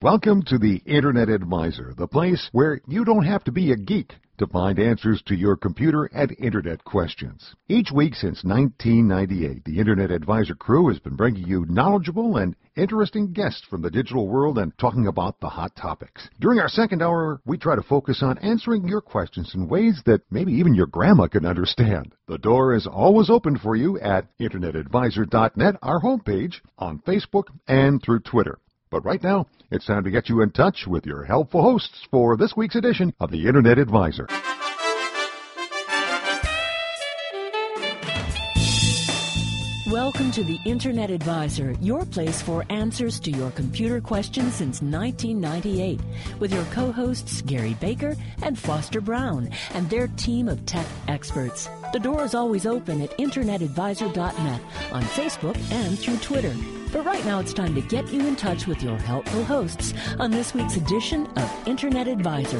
Welcome to the Internet Advisor, the place where you don't have to be a geek to find answers to your computer and Internet questions. Each week since 1998, the Internet Advisor crew has been bringing you knowledgeable and interesting guests from the digital world and talking about the hot topics. During our second hour, we try to focus on answering your questions in ways that maybe even your grandma can understand. The door is always open for you at InternetAdvisor.net, our homepage, on Facebook, and through Twitter. But right now, it's time to get you in touch with your helpful hosts for this week's edition of the Internet Advisor. Welcome to the Internet Advisor, your place for answers to your computer questions since 1998, with your co-hosts Gary Baker and Foster Brown and their team of tech experts. The door is always open at InternetAdvisor.net, on Facebook and through Twitter. But right now it's time to get you in touch with your helpful hosts on this week's edition of Internet Advisor.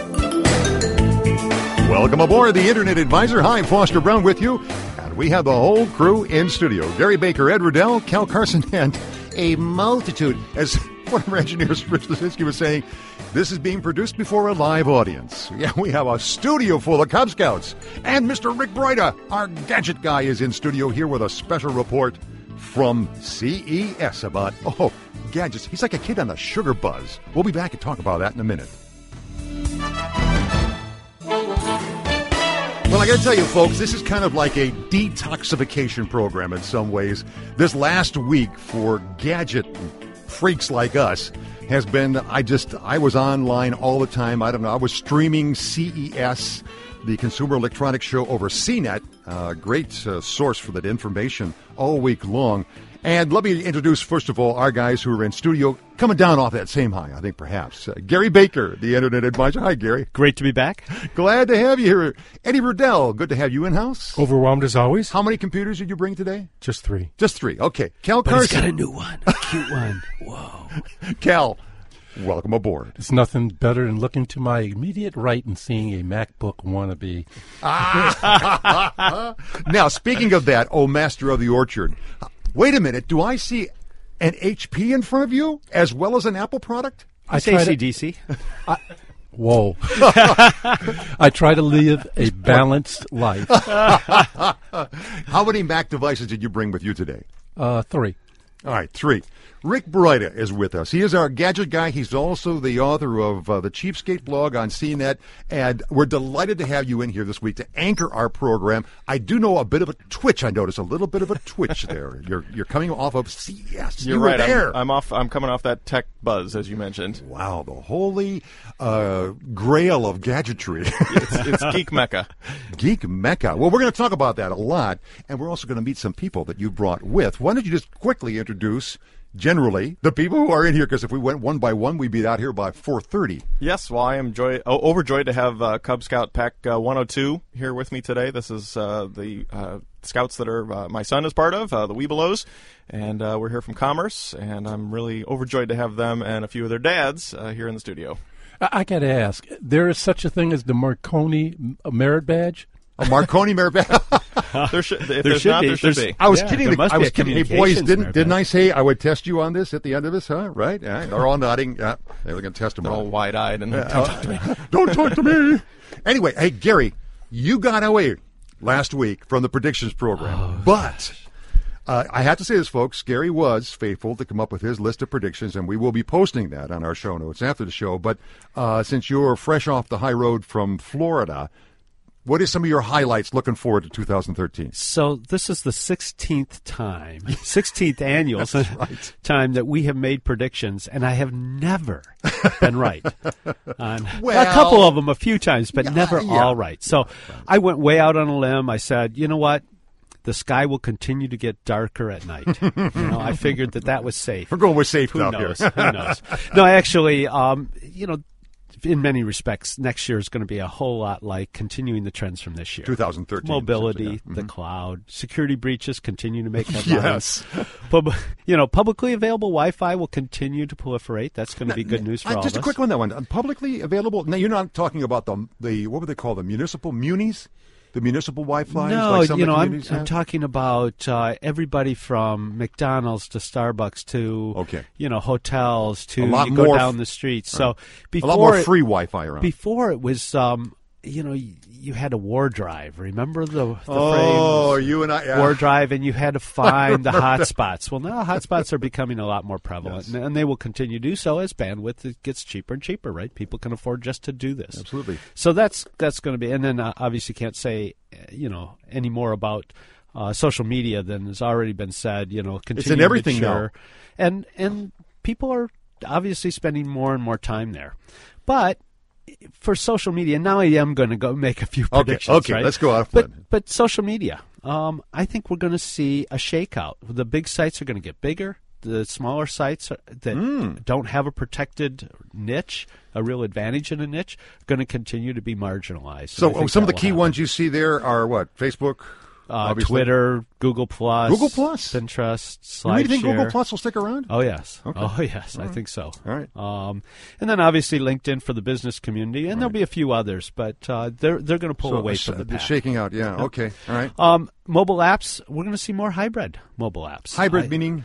Welcome aboard the Internet Advisor. Hi, Foster Brown with you. And we have the whole crew in studio. Gary Baker, Ed Riddell, Cal Carson, and a multitude. As one of our engineers, Rich Lasinski, was saying, this is being produced before a live audience. Yeah, we have a studio full of Cub Scouts. And Mr. Rick Broida, our gadget guy, is in studio here with a special report from CES about, gadgets. He's like a kid on a sugar buzz. We'll be back and talk about that in a minute. Well, I got to tell you, folks, this is kind of like a detoxification program in some ways. This last week for gadget freaks like us has been, I was online all the time. I don't know, I was streaming CES, the Consumer Electronics Show, over CNET, great source for that information all week long. And let me introduce, first of all, our guys who are in studio, coming down off that same high, I think, perhaps. Gary Baker, the Internet Advisor. Hi, Gary. Great to be back. Glad to have you here. Eddie Riddell, good to have you in-house. Overwhelmed as always. How many computers did you bring today? Just 3. Just 3, okay. Cal But Carson. he's got a new one, a cute one. Whoa. Cal, welcome aboard. It's nothing better than looking to my immediate right and seeing a MacBook wannabe. Now, speaking of that, master of the orchard, wait a minute. Do I see an HP in front of you as well as an Apple product? I say AC/DC. Whoa. I try to live a balanced life. How many Mac devices did you bring with you today? 3. All right, 3. Rick Broida is with us. He is our gadget guy. He's also the author of the Cheapskate blog on CNET, and we're delighted to have you in here this week to anchor our program. I do know a bit of a twitch. I noticed a little bit of a twitch there. You're coming off of CES. You're you right. Were there. I'm coming off that tech buzz, as you mentioned. Wow, the holy grail of gadgetry. It's Geek Mecca. Geek Mecca. Well, we're going to talk about that a lot, and we're also going to meet some people that you brought with. Why don't you just quickly introduce, generally, the people who are in here, because if we went one by one, we'd be out here by 4:30. Yes, well, I am overjoyed to have Cub Scout Pack 102 here with me today. This is the scouts that are my son is part of, the Webelos, and we're here from Commerce, and I'm really overjoyed to have them and a few of their dads here in the studio. I got to ask, there is such a thing as the Marconi Merit Badge? A Marconi Merit Badge? There should be. I was kidding. There must I be was a kidding. Hey, boys, communications didn't I say I would test you on this at the end of this, huh? Right? Yeah, they're all nodding. Yeah, they were going to test them They're all wide-eyed and don't talk to me. Don't talk to me. Anyway, hey, Gary, you got away last week from the predictions program. But I have to say this, folks. Gary was faithful to come up with his list of predictions, and we will be posting that on our show notes after the show. But since you're fresh off the high road from Florida, what is some of your highlights looking forward to 2013? So this is the 16th annual time that we have made predictions, and I have never been right. On a couple of them a few times, but never all right. So I went way out on a limb. I said, you know what? The sky will continue to get darker at night. I figured that was safe. We're going with safe Who out knows? here. Who knows? No, actually, in many respects, next year is going to be a whole lot like continuing the trends from this year. 2013. Mobility, yeah. the cloud, security breaches continue to make headlines. Yes. Publicly available Wi-Fi will continue to proliferate. That's going to be good news for all of us. Just a quick one, that one. Publicly available? Now, you're not talking about the what would they call them? Municipal munis? the municipal Wi-Fi? No, like some I'm talking about everybody from McDonald's to Starbucks to hotels to a lot you more go down the street. So before a lot more free Wi-Fi around. Before it was, you had a war drive. Remember the phrase? You and I, war drive, and you had to find the hotspots. Well, now hotspots are becoming a lot more prevalent, and they will continue to do so as bandwidth gets cheaper and cheaper. Right? People can afford just to do this. Absolutely. So that's going to be, and then obviously can't say any more about social media than has already been said. It's in everything now, and people are obviously spending more and more time there, but. For social media, now I am going to go make a few predictions. Okay, right? Let's go off. But social media, I think we're going to see a shakeout. The big sites are going to get bigger. The smaller sites that don't have a protected niche, a real advantage in a niche, are going to continue to be marginalized. So some of the key ones you see there are what? Facebook? Twitter, Google Plus, Pinterest, SlideShare. You really think Google Plus will stick around? Oh yes, okay. I think so. All right, and then obviously LinkedIn for the business community, and there'll be a few others, but they're going to pull away from the pack. Shaking out, yeah. Okay, all right. Mobile apps, we're going to see more hybrid mobile apps. Hybrid meaning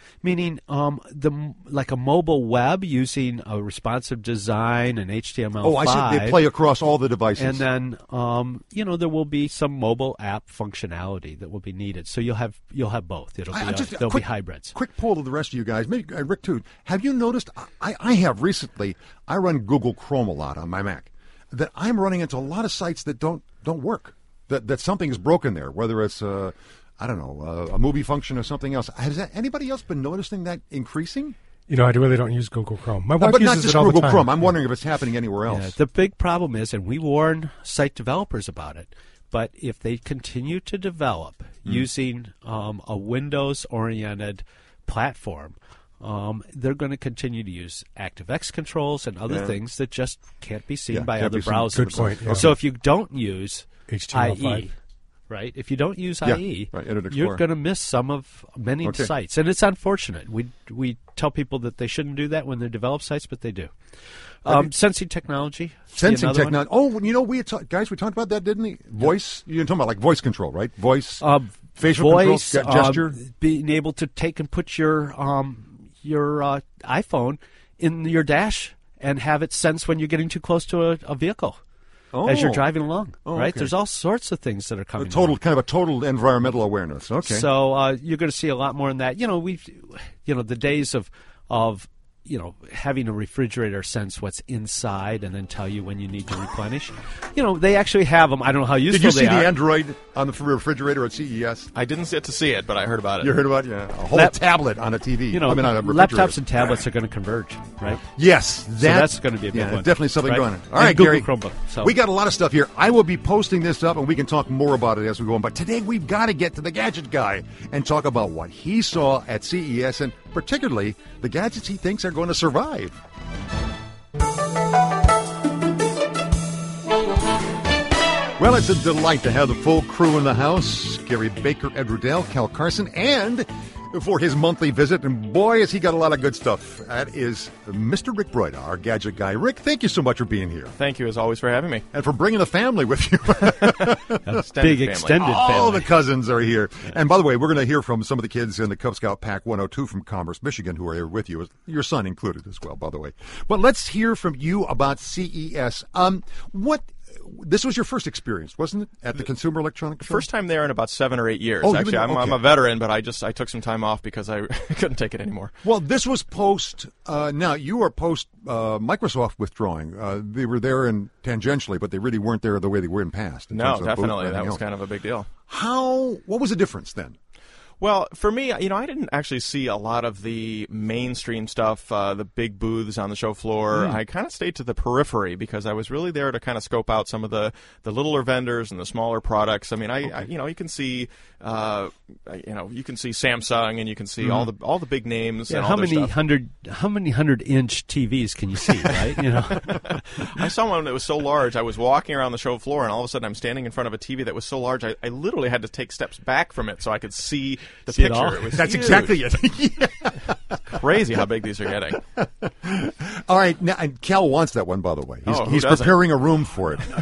like a mobile web using a responsive design and HTML5. Oh, I see. They play across all the devices. And then there will be some mobile app functionality that will be needed. So you'll have both. There'll be hybrids. Quick poll to the rest of you guys, maybe Rick too. Have you noticed? I have recently. I run Google Chrome a lot on my Mac. That I'm running into a lot of sites that don't work. That something is broken there, whether it's a movie function or something else. Has anybody else been noticing that increasing? I really don't use Google Chrome. My wife but uses not just it all Google the time. Chrome. I'm wondering if it's happening anywhere else. Yeah, the big problem is, and we warn site developers about it, but if they continue to develop using a Windows-oriented platform, they're going to continue to use ActiveX controls and other things that just can't be seen by other browsers. Good point. Yeah. So if you don't use HTML5. IE, right? If you don't use IE, you're going to miss many sites, and it's unfortunate. We tell people that they shouldn't do that when they develop sites, but they do. Sensing technology. Sensing technology. Oh, we talked about that, didn't we? Voice. You're talking about like voice control, right? Voice, facial control, gesture. Being able to take and put your iPhone in your dash and have it sense when you're getting too close to a vehicle. As you're driving along, right? Okay. There's all sorts of things that are coming. Kind of a total environmental awareness. Okay. So you're going to see a lot more in that. The days of having a refrigerator sense what's inside and then tell you when you need to replenish. They actually have them. I don't know how useful they are. Did you see the Android on the refrigerator at CES? I didn't get to see it, but I heard about it. You heard about it? Yeah. A whole tablet on a TV. On a laptops and tablets are going to converge, right? Yes. That's going to be a big one. Definitely something going on. All right, Google Gary. Chromebook. So. We got a lot of stuff here. I will be posting this up, and we can talk more about it as we go on. But today we've got to get to the gadget guy and talk about what he saw at CES, and particularly the gadgets he thinks are going to survive. Well, it's a delight to have the full crew in the house. Gary Baker, Ed Rudell, Cal Carson, and for his monthly visit, and boy, has he got a lot of good stuff. That is Mr. Rick Broida, our gadget guy. Rick, thank you so much for being here. Thank you, as always, for having me. And for bringing the family with you. Extended family. All the cousins are here. Yeah. And by the way, we're going to hear from some of the kids in the Cub Scout Pack 102 from Commerce, Michigan, who are here with you. Your son included as well, by the way. But let's hear from you about CES. This was your first experience, wasn't it, at the Consumer Electronics Show? First time there in about 7 or 8 years. Oh, actually, I'm a veteran, but I took some time off because I couldn't take it anymore. Well, this was post. Now you are post Microsoft withdrawing. They were there tangentially, but they really weren't there the way they were in past. No, definitely, that was kind of a big deal. What was the difference then? Well, for me, I didn't actually see a lot of the mainstream stuff, the big booths on the show floor. I kind of stayed to the periphery because I was really there to kind of scope out some of the littler vendors and the smaller products. I mean, you can see, you can see Samsung and you can see all the big names. Yeah, and how many 100-inch TVs can you see? Right? I saw one that was so large. I was walking around the show floor, and all of a sudden, I'm standing in front of a TV that was so large. I literally had to take steps back from it so I could see the picture. It was That's huge. Exactly it. Crazy how big these are getting. All right, now, and Cal wants that one, by the way. He's doesn't? preparing a room for it.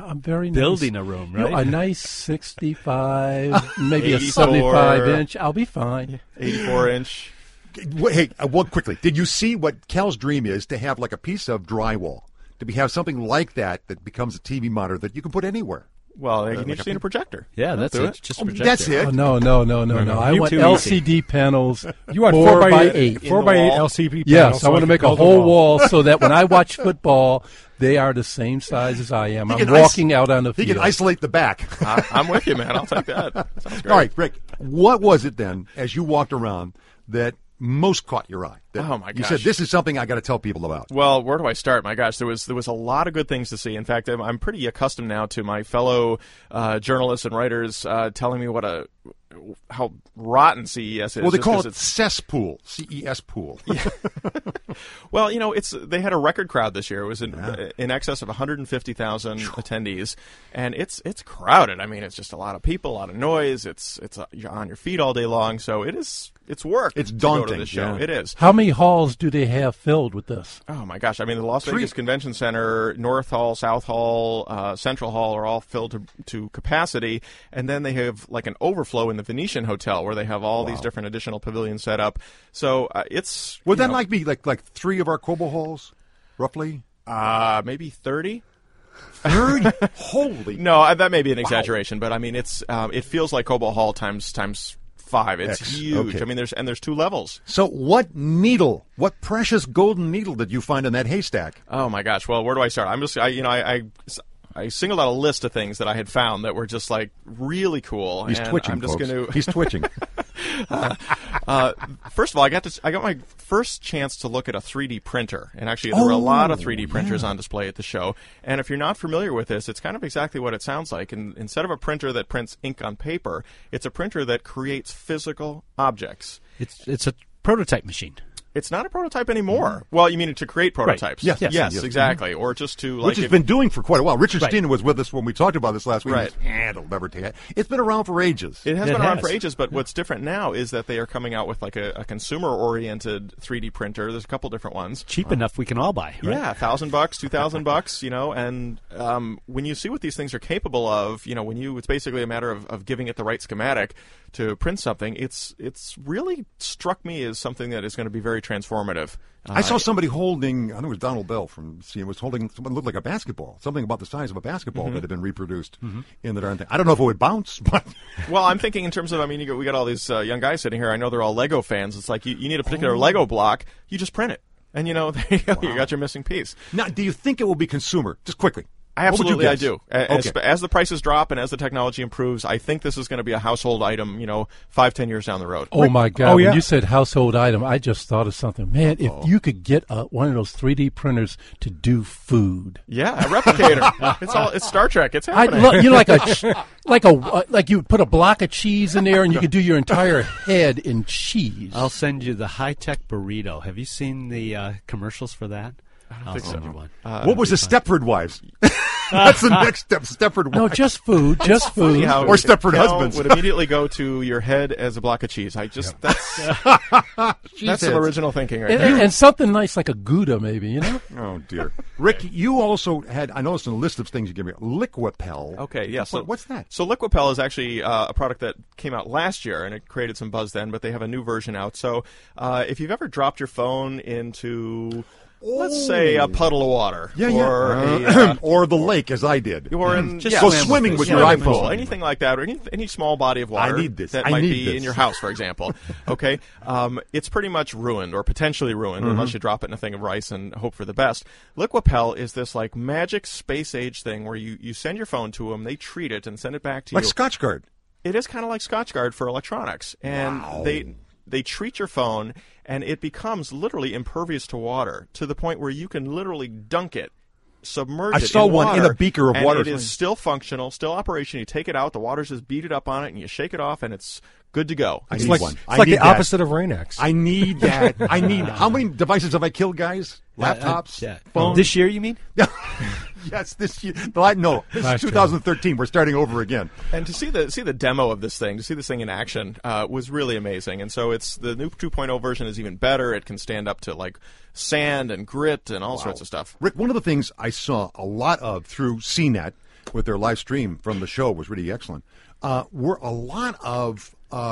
I'm very building nice. a room, You know, right? a nice 65, maybe a 84. 75-inch. I'll be fine. 84-inch. Hey, well, quickly, did you see what Cal's dream is to have like a piece of drywall, to have something like that becomes a TV monitor that you can put anywhere? Well, you need to see a projector. Yeah, that's Do it. Just Oh, projector. that's it. Oh, no. I You want too LCD panels. You want 4 by 8. 4x8 wall? LCD panels. Yes, I so want to can make a build whole wall so that when I watch football, they are the same size as I am. He I'm can walking out on the He field. can isolate the back. I'm with you, man. I'll take that. Sounds great. All right, Rick, what was it then, as you walked around, that most caught your eye? That Oh, my You gosh. said, this is something I got to tell people about. Well, where do I start? My gosh, there was a lot of good things to see. In fact, I'm pretty accustomed now to my fellow journalists and writers telling me how rotten CES is. Well, they just call 'cause it cesspool, CES pool. Well, they had a record crowd this year. It was in excess of 150,000 attendees, and it's crowded. I mean, it's just a lot of people, a lot of noise. You're on your feet all day long, so it's work. It's to go to daunting, this show. yeah. It is. How many halls do they have filled with this? Oh my gosh! I mean, the Las Vegas Convention Center, North Hall, South Hall, Central Hall are all filled to capacity, and then they have like an overflow in the Venetian Hotel where they have all these different additional pavilions set up. So it's Would that like be like 3 of our Cobo halls, roughly? maybe 30. 30? Holy! No, that may be an exaggeration, but I mean it's it feels like Cobo Hall times 5. It's X. huge. Okay. I mean, there's 2 levels. So what precious golden needle did you find in that haystack? Oh my gosh! Well, where do I start? I singled out a list of things that I had found that were just like really cool. He's and twitching, I'm just folks. going to. He's twitching. First of all, I got my first chance to look at a 3D printer, and actually there were a lot of 3D printers on display at the show. And if you're not familiar with this, it's kind of exactly what it sounds like. And instead of a printer that prints ink on paper, it's a printer that creates physical objects. It's a prototype machine. It's not a prototype anymore. Well, you mean to create prototypes? Yes, yes, yes. exactly. Or just to like Which has been doing for quite a while. Richard Right. Steiner was with us when we talked about this last week. Right. It'll never take it. It's been around for ages. It has It been around has. for ages, but what's different now is that they are coming out with like a consumer-oriented 3D printer. There's a couple different ones. Cheap enough we can all buy, right? Yeah, $1,000, $2,000, and when you see what these things are capable of, it's basically a matter of giving it the right schematic to print something. It's really struck me as something that is going to be very transformative. I saw somebody holding, I think it was Donald Bell from CNN, was holding something that looked like a basketball, something about the size of a basketball that had been reproduced in the darn thing. I don't know if it would bounce, but... Well, I'm thinking in terms of, we got all these young guys sitting here. I know they're all Lego fans. It's like you need a particular Lego block, you just print it. And, there you go. You got your missing piece. Now, do you think it will be consumer? Just quickly. Absolutely, I do. Okay. As the prices drop and as the technology improves, I think this is going to be a household item, 5-10 years down the road. Oh, my God. Oh, yeah. When you said household item, I just thought of something. Man, if you could get one of those 3D printers to do food. Yeah, a replicator. It's Star Trek. It's happening. Like you put a block of cheese in there and you could do your entire head in cheese. I'll send you the high-tech burrito. Have you seen the commercials for that? I'll think send so. you one. What was the Stepford Wives? That's the next step, Stepford Wives. No, just food. Just Funny food. how Or Stepford Cal husbands. would immediately go to your head as a block of cheese. That's some original thinking right there. And something nice like a Gouda, maybe, Oh, dear. Rick, you also had, I noticed in a list of things you gave me, Liquipel. Okay, yes. Yeah, What's that? So Liquipel is actually a product that came out last year, and it created some buzz then, but they have a new version out. So if you've ever dropped your phone into, let's say, a puddle of water. Or the lake, as I did. Or in, Just Go swim swimming with with it. your swimming iPhone. pool, anything like that, or any small body of water I need this. that I might need be this. in your house, for example. Okay, it's pretty much ruined or potentially ruined unless you drop it in a thing of rice and hope for the best. Liquipel is this like magic space age thing where you send your phone to them, they treat it and send it back to Like you. Scotchgard. It is kind of like Scotchgard for electronics, and they treat your phone, and it becomes literally impervious to water to the point where you can literally dunk it, submerge I it saw in one water, in a beaker of and water. it is still functional, still operation. You take it out, the water's just beaded up on it, and you shake it off, and it's good to go. I It's need like, one. it's I like need the that. opposite of Rain-X. I need that. I need. How many devices have I killed, guys? Laptops? Phones? This year, you mean? Yes, this year. No, this is Last year. 2013. We're starting over again. And to see the demo of this thing, to see this thing in action, was really amazing. And so it's the new 2.0 version is even better. It can stand up to like sand and grit and all sorts of stuff. Rick, one of the things I saw a lot of through CNET with their live stream from the show was really excellent. Were a lot of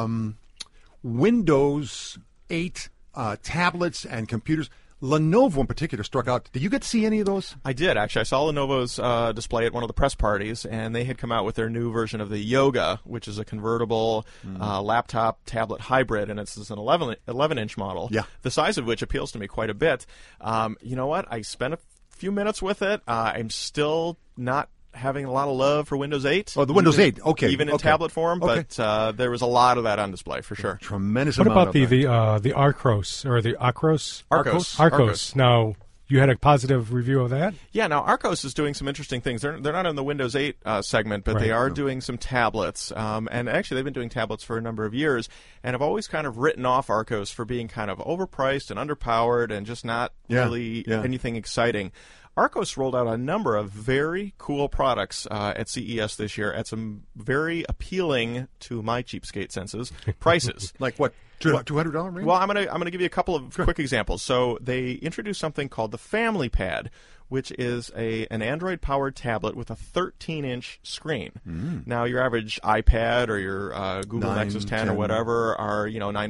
Windows 8 tablets and computers. Lenovo in particular struck out. Did you get to see any of those? I did, actually. I saw Lenovo's display at one of the press parties, and they had come out with their new version of the Yoga, which is a convertible laptop tablet hybrid, and it's an 11-inch model, the size of which appeals to me quite a bit. You know what? I spent a few minutes with it. I'm still not having a lot of love for Windows 8. Oh, the Windows 8, okay. Even in tablet form, but there was a lot of that on display, for sure. Tremendous amount of What about the Arcos, or the Acros? Arcos. Now, you had a positive review of that? Yeah, now Arcos is doing some interesting things. They're not in the Windows 8 segment, but they are doing some tablets. And actually, they've been doing tablets for a number of years, and have always kind of written off Arcos for being kind of overpriced and underpowered and just not really anything exciting. Arcos rolled out a number of very cool products at CES this year at some very appealing, to my cheapskate senses, prices. Like what? $200 range? Well, I'm gonna give you a couple of quick examples. So they introduced something called the Family Pad, which is an Android-powered tablet with a 13-inch screen. Now, your average iPad or your Google Nexus 10 or whatever are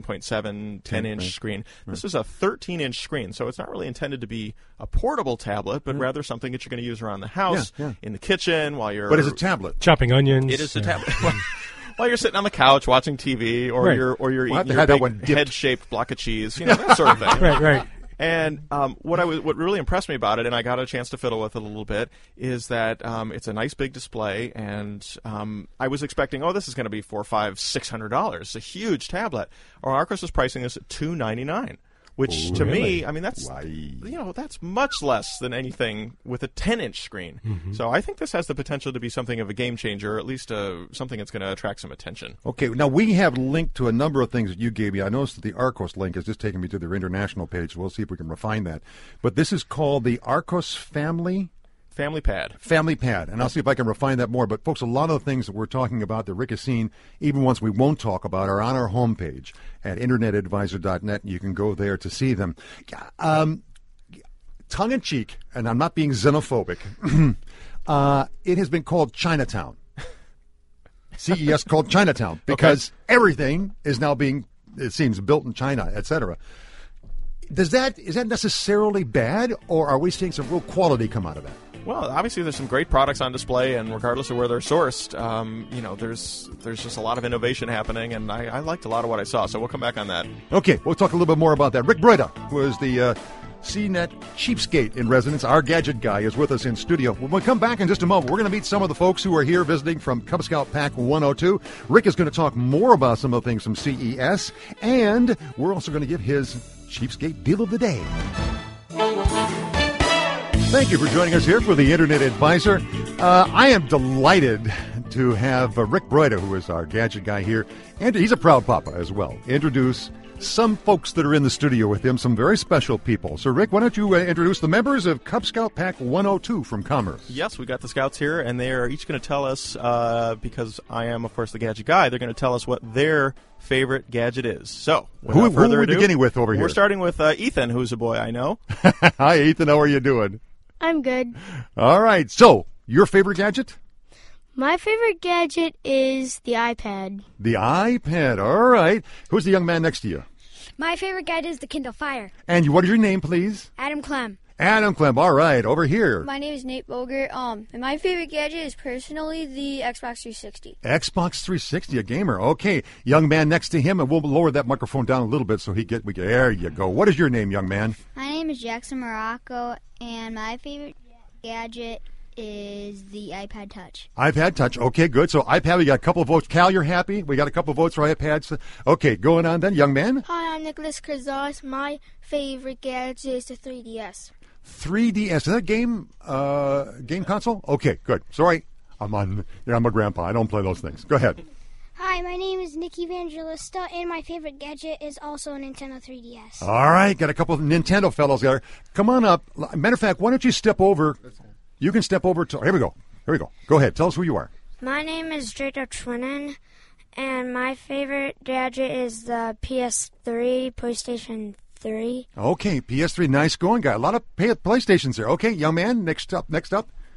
9.7, 10-inch screen. This is a 13-inch screen, so it's not really intended to be a portable tablet, but rather something that you're going to use around the house, in the kitchen, while you're... But it's a tablet. Chopping onions. It is a tablet. While you're sitting on the couch watching TV, or you're eating your big head-shaped block of cheese, that sort of thing. Right. And what really impressed me about it, and I got a chance to fiddle with it a little bit, is that it's a nice big display, and I was expecting, this is going to be $400, $500, $600. It's a huge tablet. Arcos is pricing this at $299. Which to me, I mean, that's that's much less than anything with a 10-inch screen. So I think this has the potential to be something of a game changer, or at least something that's going to attract some attention. Okay, now we have linked to a number of things that you gave me. I noticed that the Arcos link is just taking me to their international page. We'll see if we can refine that. But this is called the Arcos Family Pad. Family Pad. And I'll see if I can refine that more. But, folks, a lot of the things that we're talking about that Rick has seen, even ones we won't talk about, are on our homepage at InternetAdvisor.net. You can go there to see them. Tongue-in-cheek, and I'm not being xenophobic, it has been called Chinatown. CES called Chinatown because everything is now being, it seems, built in China, etc. Is that necessarily bad, or are we seeing some real quality come out of that? Well, obviously there's some great products on display, and regardless of where they're sourced, there's just a lot of innovation happening, and I liked a lot of what I saw, so we'll come back on that. Okay, we'll talk a little bit more about that. Rick Broida, who is the CNET cheapskate in residence, our gadget guy, is with us in studio. When we come back in just a moment, we're going to meet some of the folks who are here visiting from Cub Scout Pack 102. Rick is going to talk more about some of the things from CES, and we're also going to give his cheapskate deal of the day. Thank you for joining us here for the Internet Advisor. I am delighted to have Rick Broida, who is our gadget guy here, and he's a proud papa as well, introduce some folks that are in the studio with him, some very special people. So, Rick, why don't you introduce the members of Cub Scout Pack 102 from Commerce? Yes, we got the Scouts here, and they are each going to tell us, because I am, of course, the gadget guy, they're going to tell us what their favorite gadget is. So, without further ado, who are we beginning with over here? We're starting with Ethan, who's a boy I know. Hi, Ethan. How are you doing? I'm good. All right. So, your favorite gadget? My favorite gadget is the iPad. The iPad. All right. Who's the young man next to you? My favorite gadget is the Kindle Fire. And what is your name, please? Adam Clem. Adam Clem. All right. Over here. My name is Nate Boger. And my favorite gadget is personally the Xbox 360. Xbox 360, a gamer. Okay. Young man next to him, and we'll lower that microphone down a little bit so there you go. What is your name, young man? My name is Jackson Morocco, and my favorite gadget is the iPad Touch. iPad Touch. Okay, good. So iPad, we got a couple of votes. Cal, you're happy? We got a couple of votes for iPads. Okay, going on then, young man. Hi, I'm Nicholas Krzos. My favorite gadget is the 3DS. 3DS. Is that a game console? Okay, good. Sorry. I'm a grandpa. I don't play those things. Go ahead. Hi, my name is Nick Evangelista, and my favorite gadget is also a Nintendo 3DS. All right, got a couple of Nintendo fellows there. Come on up. Matter of fact, why don't you step over? You can step over to... Here we go. Go ahead. Tell us who you are. My name is Draco Twinen, and my favorite gadget is the PS3, PlayStation 3. Okay, PS3. Nice going, guy. A lot of PlayStations there. Okay, young man, next up.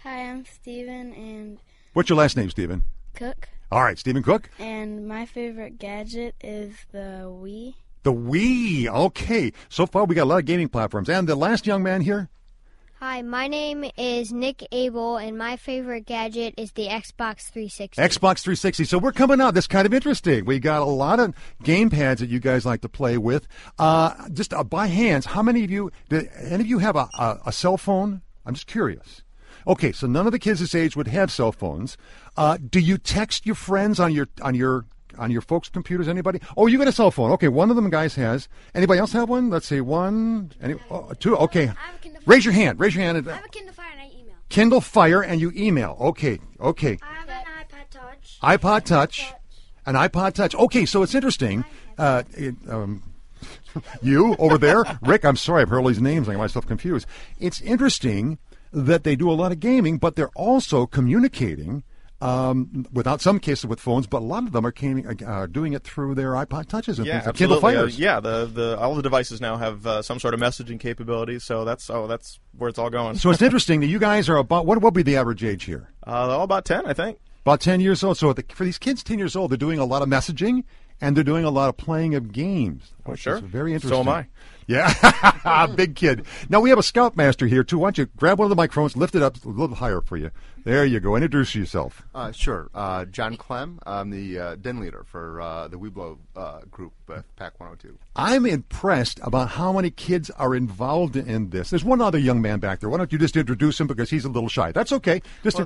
Hi, I'm Steven, and... What's your last name, Steven? Cook. All right, Stephen Cook. And my favorite gadget is the Wii. The Wii. Okay. So far, we got a lot of gaming platforms. And the last young man here? Hi, my name is Nick Abel, and my favorite gadget is the Xbox 360. Xbox 360. So we're coming out. That's kind of interesting. We got a lot of game pads that you guys like to play with. Just by hands, how many of you, do any of you have a cell phone? I'm just curious. Okay, so none of the kids this age would have cell phones. Do you text your friends on your folks' computers? Anybody? Oh, you got a cell phone. Okay, one of them guys has. Anybody else have one? Let's see, one, two. Okay, raise your hand. Raise your hand. I have a Kindle Fire and I email. Kindle Fire and you email. Okay. I have an iPod Touch. iPod Touch. An iPod Touch. Okay, so it's interesting. You over there, Rick. I'm sorry, I've heard all these names. I got myself confused. It's interesting that they do a lot of gaming, but they're also communicating. Without some cases with phones, but a lot of them are doing it through their iPod Touches and things like Kindle Fires. All the devices now have some sort of messaging capabilities, so that's where it's all going. So it's interesting that you guys are about what would be the average age here? All about 10, I think. About 10 years old. So for these kids, 10 years old, they're doing a lot of messaging and they're doing a lot of playing of games. Oh, sure. It's very interesting. So am I. Yeah, big kid. Now, we have a Scoutmaster here, too. Why don't you grab one of the microphones, lift it up a little higher for you. There you go. Introduce yourself. Sure. John Clem. I'm the den leader for the Weeblo group at PAC 102. I'm impressed about how many kids are involved in this. There's one other young man back there. Why don't you just introduce him because he's a little shy? That's okay.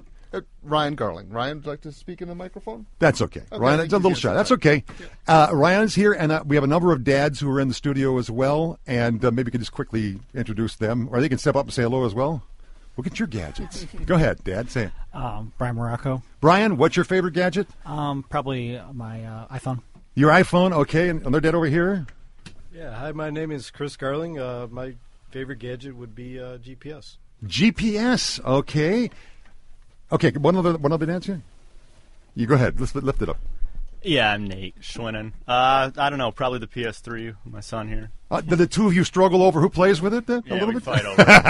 Ryan Garling. Ryan, would you like to speak in the microphone? That's okay. Ryan's a little shy. That's okay. Ryan's here, and we have a number of dads who are in the studio as well, and maybe we can just quickly introduce them, or they can step up and say hello as well. Look at your gadgets. Go ahead, Dad. Say it. Brian Morocco. Brian, what's your favorite gadget? Probably my iPhone. Your iPhone, okay. And another dad over here? Yeah, hi, my name is Chris Garling. My favorite gadget would be GPS. GPS, okay. Okay, one other answer? You go ahead. Let's lift it up. Yeah, I'm Nate Schwinnen. I don't know, probably the PS3 with my son here. Do the two of you struggle over who plays with it a little bit? Fight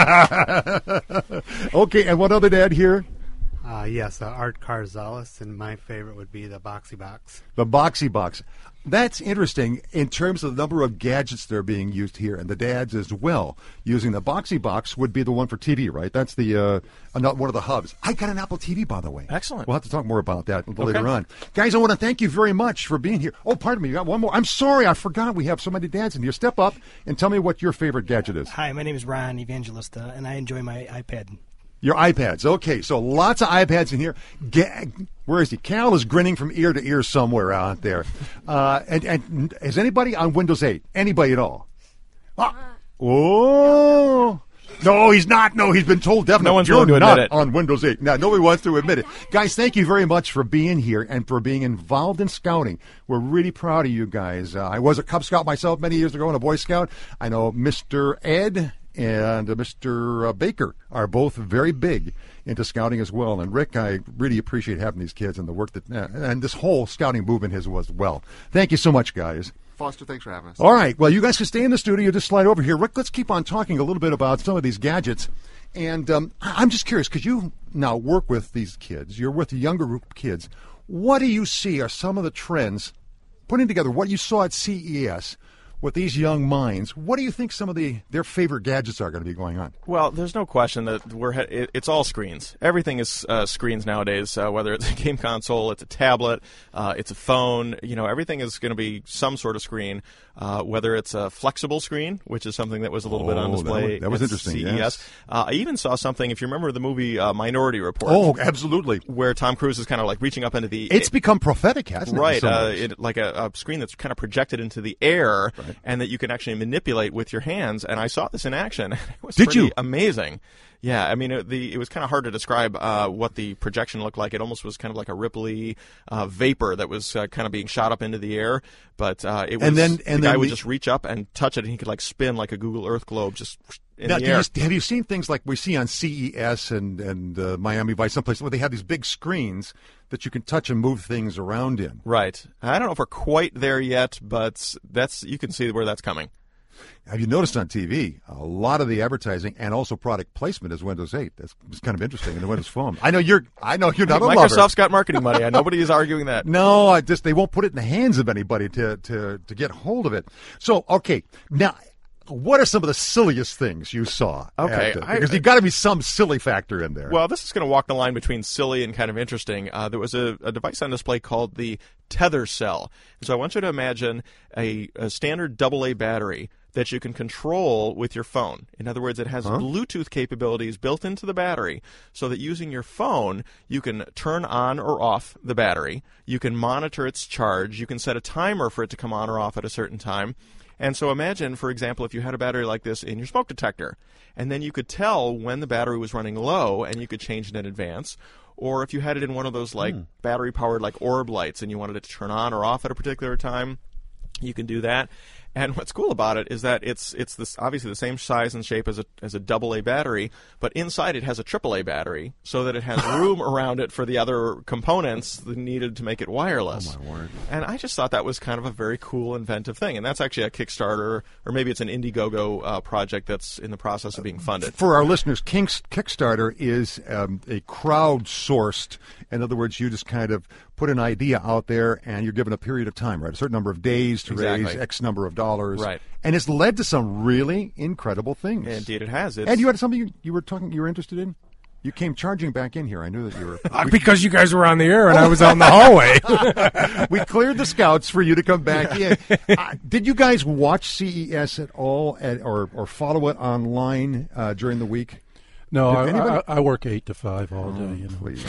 over it. Okay, and what other dad here? Yes, Art Carzales, and my favorite would be the Boxy Box. The Boxy Box. That's interesting in terms of the number of gadgets that are being used here, and the dads as well. Using the Boxy Box would be the one for TV, right? That's the one of the hubs. I got an Apple TV, by the way. Excellent. We'll have to talk more about that later on. Guys, I want to thank you very much for being here. Oh, pardon me, you got one more. I'm sorry, I forgot we have so many dads in here. Step up and tell me what your favorite gadget is. Hi, my name is Ron Evangelista, and I enjoy my iPad. Your iPads. Okay, so lots of iPads in here. Where is he? Cal is grinning from ear to ear somewhere out there. And is anybody on Windows 8? Anybody at all? Oh. No, he's not. No, he's been told definitely. No one's willing to admit it. On Windows 8. No, nobody wants to admit it. Guys, thank you very much for being here and for being involved in scouting. We're really proud of you guys. I was a Cub Scout myself many years ago and a Boy Scout. I know Mr. Ed and Mr. Baker are both very big into scouting as well. And Rick, I really appreciate having these kids and the work that and this whole scouting movement as well. Thank you so much, guys. Foster, thanks for having us. All right. Well, you guys can stay in the studio. Just slide over here. Rick, let's keep on talking a little bit about some of these gadgets. And I'm just curious, because you now work with these kids. You're with a younger group of kids. What do you see are some of the trends, putting together what you saw at CES with these young minds? What do you think some of their favorite gadgets are going to be going on? Well, there's no question that it's all screens. Everything is screens nowadays, whether it's a game console, it's a tablet, it's a phone. Everything is going to be some sort of screen, whether it's a flexible screen, which is something that was a little bit on display that was interesting, CES. Yes. I even saw something, if you remember the movie Minority Report. Oh, absolutely. Where Tom Cruise is kind of like reaching up into the... It's become prophetic, hasn't it? Right. Like a screen that's kind of projected into the air. Right. And that you can actually manipulate with your hands, and I saw this in action. It was pretty amazing. Yeah, I mean, it was kind of hard to describe what the projection looked like. It almost was kind of like a ripply vapor that was kind of being shot up into the air. But it was the guy would just reach up and touch it, and he could like spin like a Google Earth globe just in the air. Have you seen things like we see on CES and Miami Vice, someplace where they have these big screens that you can touch and move things around in? Right. I don't know if we're quite there yet, but you can see where that's coming. Have you noticed on TV, a lot of the advertising and also product placement is Windows 8. That's kind of interesting in the Windows Phone. I know you're not a lover. Microsoft's got marketing money. Nobody is arguing that. No, they won't put it in the hands of anybody to get hold of it. So, okay, now, what are some of the silliest things you saw? Okay. Because you've got to be some silly factor in there. Well, this is going to walk the line between silly and kind of interesting. There was a device on display called the Tether Cell. So I want you to imagine a standard AA battery that you can control with your phone. In other words, it has Bluetooth capabilities built into the battery so that using your phone, you can turn on or off the battery. You can monitor its charge. You can set a timer for it to come on or off at a certain time. And so imagine, for example, if you had a battery like this in your smoke detector, and then you could tell when the battery was running low and you could change it in advance. Or if you had it in one of those battery-powered orb lights and you wanted it to turn on or off at a particular time, you can do that. And what's cool about it is that it's this obviously the same size and shape as a AA battery, but inside it has a AAA battery, so that it has room around it for the other components needed to make it wireless. Oh my word! And I just thought that was kind of a very cool, inventive thing. And that's actually a Kickstarter, or maybe it's an Indiegogo project that's in the process of being funded. For our listeners, Kickstarter is a crowdsourced. In other words, you just kind of put an idea out there, and you're given a period of time, right? A certain number of days to raise X number of dollars. Right. And it's led to some really incredible things. Indeed it has. And you had something you were interested in? You came charging back in here. I knew that you were... because you guys were on the air and I was out in the hallway. We cleared the scouts for you to come back in. Did you guys watch CES at all or follow it online during the week? No, I work 8 to 5 all day. Please.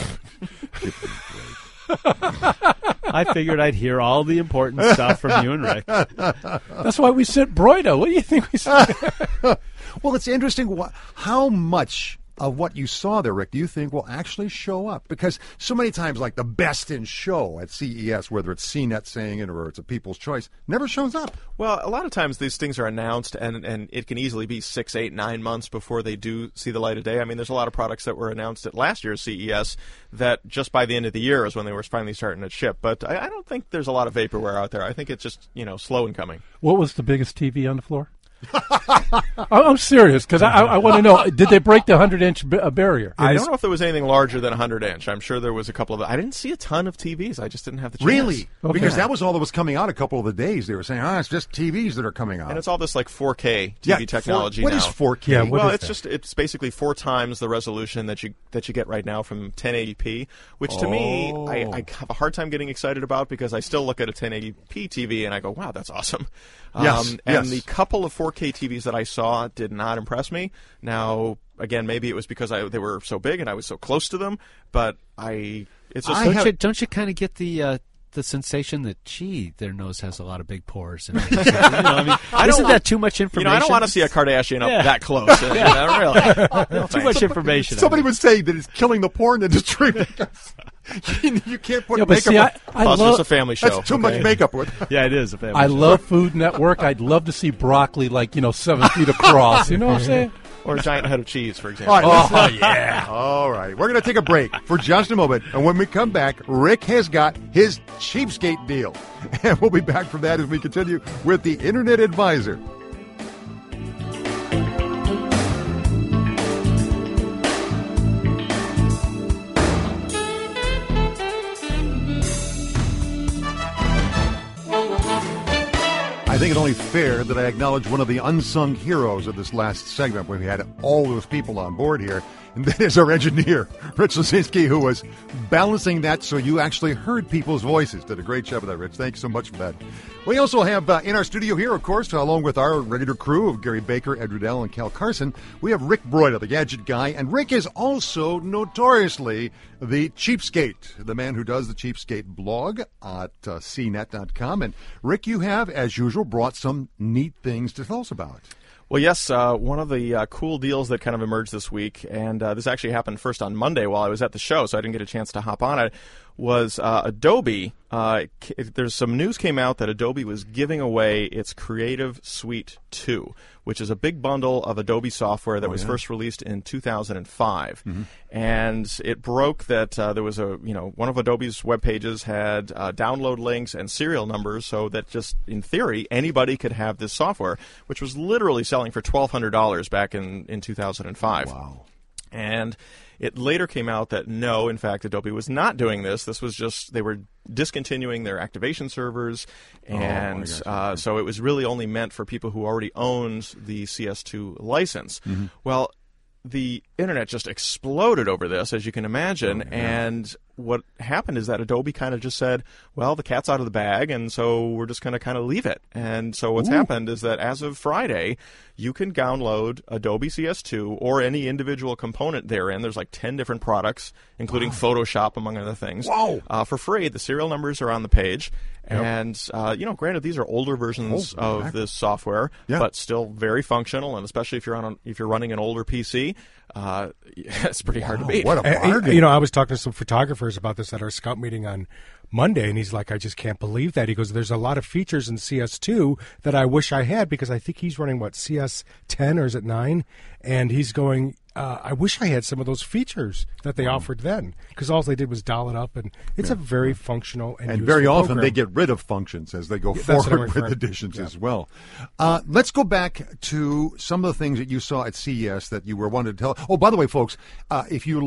I figured I'd hear all the important stuff from you and Rick. That's why we sent Broida. What do you think we sent? Well, it's interesting how much of what you saw there, Rick, do you think will actually show up? Because so many times, like the best in show at CES, whether it's CNET saying it or it's a People's Choice, never shows up. Well, a lot of times these things are announced, and it can easily be 6, 8, 9 months before they do see the light of day. I mean, there's a lot of products that were announced at last year's CES that just by the end of the year is when they were finally starting to ship. But I don't think there's a lot of vaporware out there. I think it's just, slow in coming. What was the biggest TV on the floor? I'm serious, because I want to know, did they break the 100-inch barrier? I don't know if there was anything larger than 100-inch. I'm sure there was a couple of... I didn't see a ton of TVs. I just didn't have the chance. Really? Okay. Because that was all that was coming out a couple of the days. They were saying, it's just TVs that are coming out. And it's all this 4K TV technology now. What is 4K? Yeah, well, it's basically 4 times the resolution that you get right now from 1080p, which to me, I have a hard time getting excited about, because I still look at a 1080p TV and I go, wow, that's awesome. Yes. And the couple of 4K TVs that I saw did not impress me. Now, again, maybe it was because they were so big and I was so close to them, but it's just... Don't you kind of get the sensation that, their nose has a lot of big pores? And isn't that too much information? I don't want to see a Kardashian up that close. Really. Too much information. Somebody would say that it's killing the porn industry. You can't put makeup. See, it's just a family show. That's too much makeup with. Yeah, it is a family show. I love Food Network. I'd love to see broccoli 7 feet across. You know what I'm saying? Or a giant head of cheese, for example. Oh, yeah. All right. We're going to take a break for just a moment. And when we come back, Rick has got his cheapskate deal. And we'll be back from that as we continue with the Internet Advisor. I think it's only fair that I acknowledge one of the unsung heroes of this last segment when we had all those people on board here, and that is our engineer, Rich Lasinski, who was balancing that so you actually heard people's voices. Did a great job of that, Rich. Thanks so much for that. We also have in our studio here, of course, along with our regular crew of Gary Baker, Ed Riddell, and Cal Carson, we have Rick Broida, the gadget guy, and Rick is also notoriously the cheapskate, the man who does the Cheapskate blog at cnet.com. And Rick, you have, as usual, brought some neat things to tell us about. Well, yes, one of the cool deals that kind of emerged this week, and this actually happened first on Monday while I was at the show, so I didn't get a chance to hop on it, was Adobe. There's some news came out that Adobe was giving away its Creative Suite 2, which is a big bundle of Adobe software that was first released in 2005. And it broke that there was one of Adobe's web pages had download links and serial numbers, so that just in theory anybody could have this software, which was literally selling for $1,200 back in 2005. Wow. And it later came out that no, in fact, Adobe was not doing this. This was just, they were discontinuing their activation servers, and so it was really only meant for people who already owned the CS2 license. Well, the internet just exploded over this, as you can imagine, and what happened is that Adobe kind of just said, well, the cat's out of the bag, and so we're just going to kind of leave it. And so what's happened is that as of Friday, you can download Adobe CS2 or any individual component therein. There's like 10 different products, including Photoshop, among other things, for free. The serial numbers are on the page. And, granted, these are older versions of this software, but still very functional, and especially if you're running an older PC, it's pretty hard to beat. What a bargain. I was talking to some photographers about this at our scout meeting on Monday, and he's like, I just can't believe that. He goes, there's a lot of features in CS2 that I wish I had, because I think he's running, CS10 or is it 9? And he's going, I wish I had some of those features that they offered then, because all they did was dial it up, and it's a very functional and very often program. they get rid of functions as they go forward with additions as well. Let's go back to some of the things that you saw at CES that you were wanting to tell. Oh, by the way, folks, if you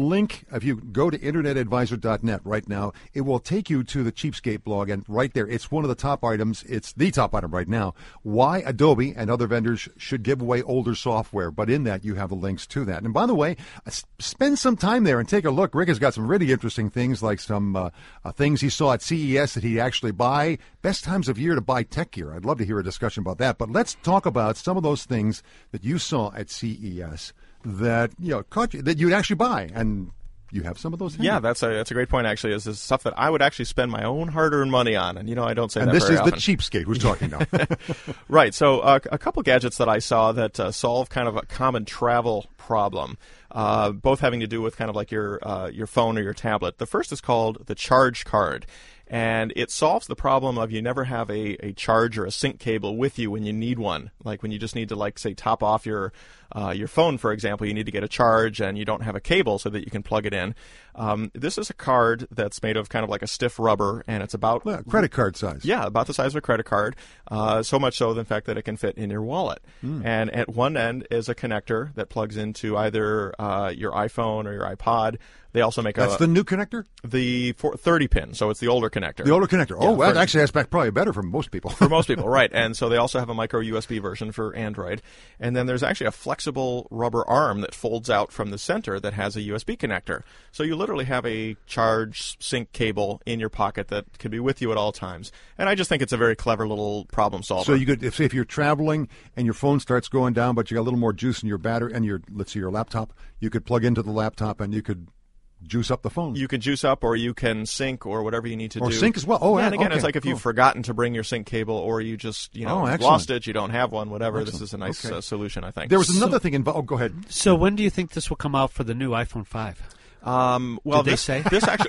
go to internetadvisor.net right now, it will take you to the Cheapskate blog, and right there, it's one of the top items. It's the top item right now. Why Adobe and other vendors should give away older software, but in that you have the links to that. And by the way, spend some time there and take a look. Rick has got some really interesting things, like some things he saw at CES that he'd actually buy. Best times of year to buy tech gear. I'd love to hear a discussion about that. But let's talk about some of those things that you saw at CES that caught you, that you'd actually buy, and you have some of those things. Yeah, that's a great point, actually. Is this stuff that I would actually spend my own hard-earned money on, and I don't say that very often. And this is the cheapskate who's talking now. Right, so a couple gadgets that I saw that solve kind of a common travel problem, both having to do with kind of like your phone or your tablet. The first is called the Charge Card. And it solves the problem of you never have a charge or a sync cable with you when you need one. Like when you just need to, say, top off your phone, for example, you need to get a charge and you don't have a cable so that you can plug it in. This is a card that's made of kind of like a stiff rubber, and it's about credit card size. Yeah, about the size of a credit card. So much so, in fact, that it can fit in your wallet. And at one end is a connector that plugs into either your iPhone or your iPod. They also make That's the new connector? The 30-pin, so it's the older connector. The older connector. Oh, that actually has probably better for most people. For most people, right. And so they also have a micro USB version for Android. And then there's actually a flexible rubber arm that folds out from the center that has a USB connector. So you literally have a charge sync cable in your pocket that can be with you at all times. And I just think it's a very clever little problem solver. So you could, if you're traveling and your phone starts going down, but you got a little more juice in your battery and your laptop, you could plug into the laptop and you could juice up the phone. You can juice up, or you can sync, or whatever you need to do. Or sync as well. Oh, yeah. And again, okay, it's like if you've forgotten to bring your sync cable, or you just lost it, you don't have one, whatever. Excellent. This is a nice solution, I think. There was another thing involved. Oh, go ahead. So when do you think this will come out for the new iPhone 5? Well, did they say? This actually,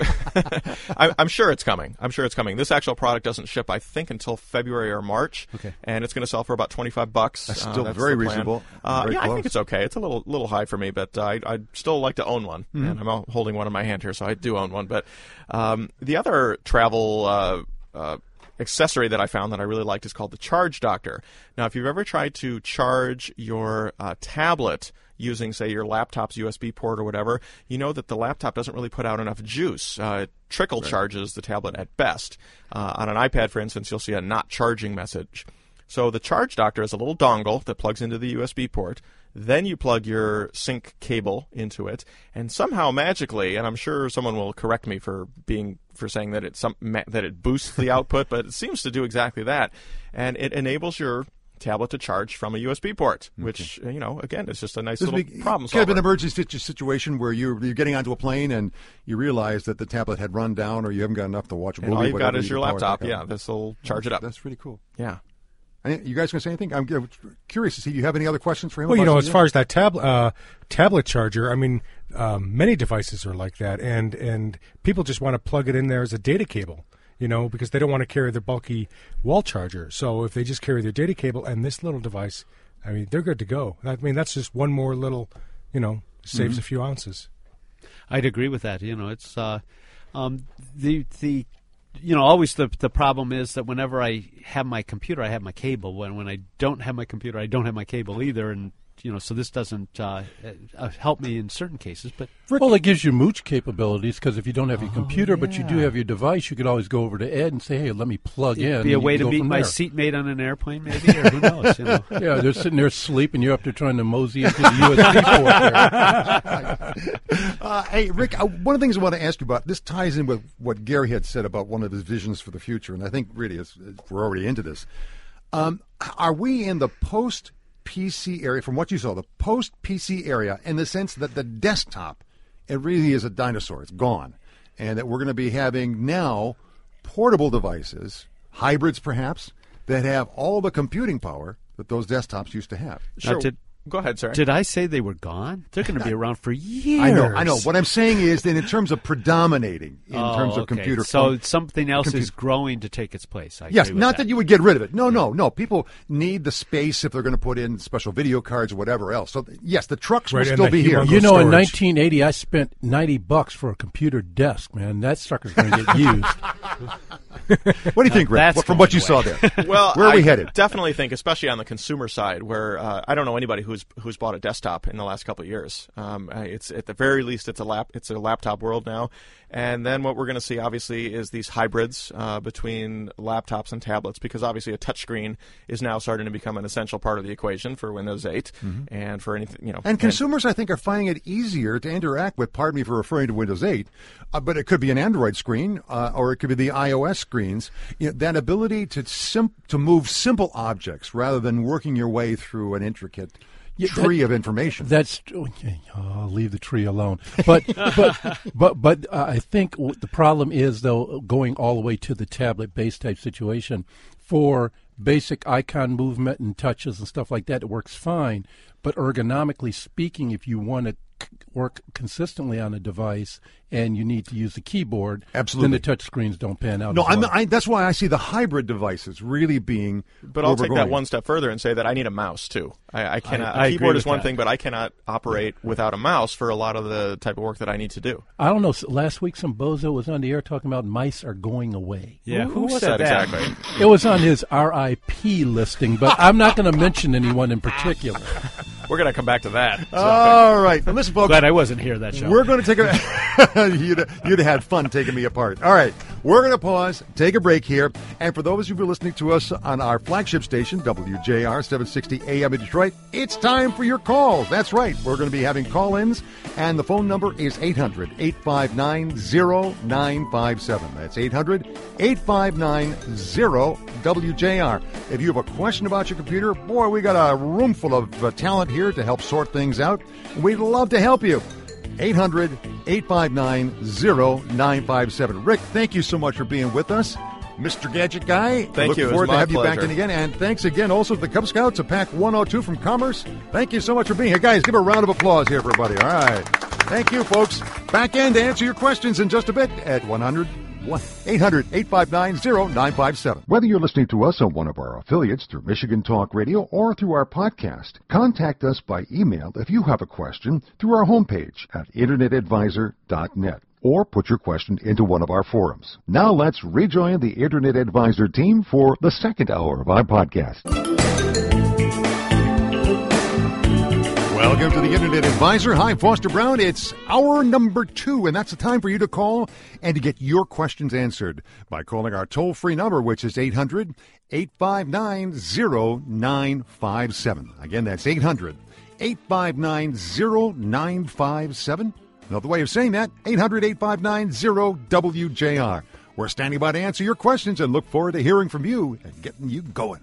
I'm sure it's coming. This actual product doesn't ship, I think, until February or March. Okay. And it's going to sell for about $25. That's still very reasonable. I think it's okay. It's a little high for me, but I'd still like to own one. And I'm holding one in my hand here, so I do own one. But the other travel accessory that I found that I really liked is called the Charge Doctor. Now, if you've ever tried to charge your tablet using, say, your laptop's USB port or whatever, you know that the laptop doesn't really put out enough juice. It trickle charges the tablet at best. On an iPad, for instance, you'll see a not charging message. So the Charge Doctor is a little dongle that plugs into the USB port. Then you plug your sync cable into it, and somehow magically, and I'm sure someone will correct me for saying that it boosts the output, but it seems to do exactly that, and it enables your tablet to charge from a USB port, which, again, is just a nice little problem solver. Kind of an emergency situation where you're getting onto a plane and you realize that the tablet had run down or you haven't got enough to watch a movie. And all you've got is your laptop. Yeah, this will charge it up. That's pretty cool. Yeah. You guys going to say anything? I'm curious to see. Do you have any other questions for him? Well, as far as that tablet charger, I mean, many devices are like that, and people just want to plug it in there as a data cable, because they don't want to carry their bulky wall charger. So if they just carry their data cable and this little device, I mean, they're good to go. I mean, that's just one more little, saves a few ounces. I'd agree with that. It's always the problem is that whenever I have my computer, I have my cable. When I don't have my computer, I don't have my cable either, and so this doesn't help me in certain cases. But well, it gives you mooch capabilities because if you don't have your computer, but you do have your device, you could always go over to Ed and say, "Hey, let me plug in." Be a way to meet my seatmate on an airplane, maybe, or who knows? Yeah, they're sitting there sleeping. You're up there trying to mosey into the USB port there. Hey, Rick, one of the things I want to ask you about, this ties in with what Gary had said about one of his visions for the future, and I think really we're already into this. Are we in the post-PC area, from what you saw, the post-PC area, in the sense that the desktop, it really is a dinosaur. It's gone. And that we're going to be having now portable devices, hybrids perhaps, that have all the computing power that those desktops used to have. Sure. Go ahead, sir. Did I say they were gone? They're going to be around for years. I know. What I'm saying is that in terms of predominating, in terms of computer, so something else is growing to take its place. Yes, not that you would get rid of it. No. People need the space if they're going to put in special video cards or whatever else. So yes, the trucks will still be here. In 1980, I spent $90 for a computer desk. Man, that sucker's going to get used. What do you think, Rick? From what you saw there? Well, where are we headed? Definitely think, especially on the consumer side, where I don't know anybody who's bought a desktop in the last couple of years. It's at the very least it's a laptop world now. And then what we're going to see, obviously, is these hybrids between laptops and tablets, because obviously a touchscreen is now starting to become an essential part of the equation for Windows 8 and for anything, And consumers, I think, are finding it easier to interact with. Pardon me for referring to Windows 8, but it could be an Android screen or it could be the iOS screens. That ability to move simple objects rather than working your way through an intricate tree of information. I'll leave the tree alone. But I think the problem is, though, going all the way to the tablet-based type situation for basic icon movement and touches and stuff like that, it works fine. But ergonomically speaking, if you want to work consistently on a device and you need to use the keyboard, then the touch screens don't pan out. No, that's why I see the hybrid devices really being. But I'll take that one step further and say that I need a mouse too. I cannot. A keyboard is one thing, but I cannot operate without a mouse for a lot of the type of work that I need to do. I don't know. Last week, some bozo was on the air talking about mice are going away. Yeah, who said that exactly? It was on his RIP listing, but I'm not going to mention anyone in particular. We're going to come back to that. So. All right. Now listen, folks. Glad I wasn't here that show. We're going to take you'd have had fun taking me apart. All right. We're going to pause, take a break here. And for those of you who are listening to us on our flagship station, WJR 760 AM in Detroit, it's time for your calls. That's right. We're going to be having call-ins, and the phone number is 800-859-0957. That's 800-859-0WJR. If you have a question about your computer, boy, we got a room full of talent here to help sort things out. We'd love to help you. 800-859-0957. Rick, thank you so much for being with us. Mr. Gadget Guy, thank you. Look forward to have you pleasure. back in again. And thanks again also to the Cub Scouts of Pack 102 from Commerce. Thank you so much for being here. Guys, give a round of applause here, everybody. All right. Thank you, folks. Back in to answer your questions in just a bit at 800-859-0957. Whether you're listening to us on one of our affiliates through Michigan Talk Radio or through our podcast, contact us by email if you have a question through our homepage at InternetAdvisor.net. Or put your question into one of our forums. Now let's rejoin the Internet Advisor team for the second hour of our podcast. Welcome to the Internet Advisor. Hi, Foster Brown. It's hour number 2, and that's the time for you to call and to get your questions answered by calling our toll-free number, which is 800-859-0957. Again, that's 800-859-0957. Another way of saying that, 800-859-0WJR. We're standing by to answer your questions and look forward to hearing from you and getting you going.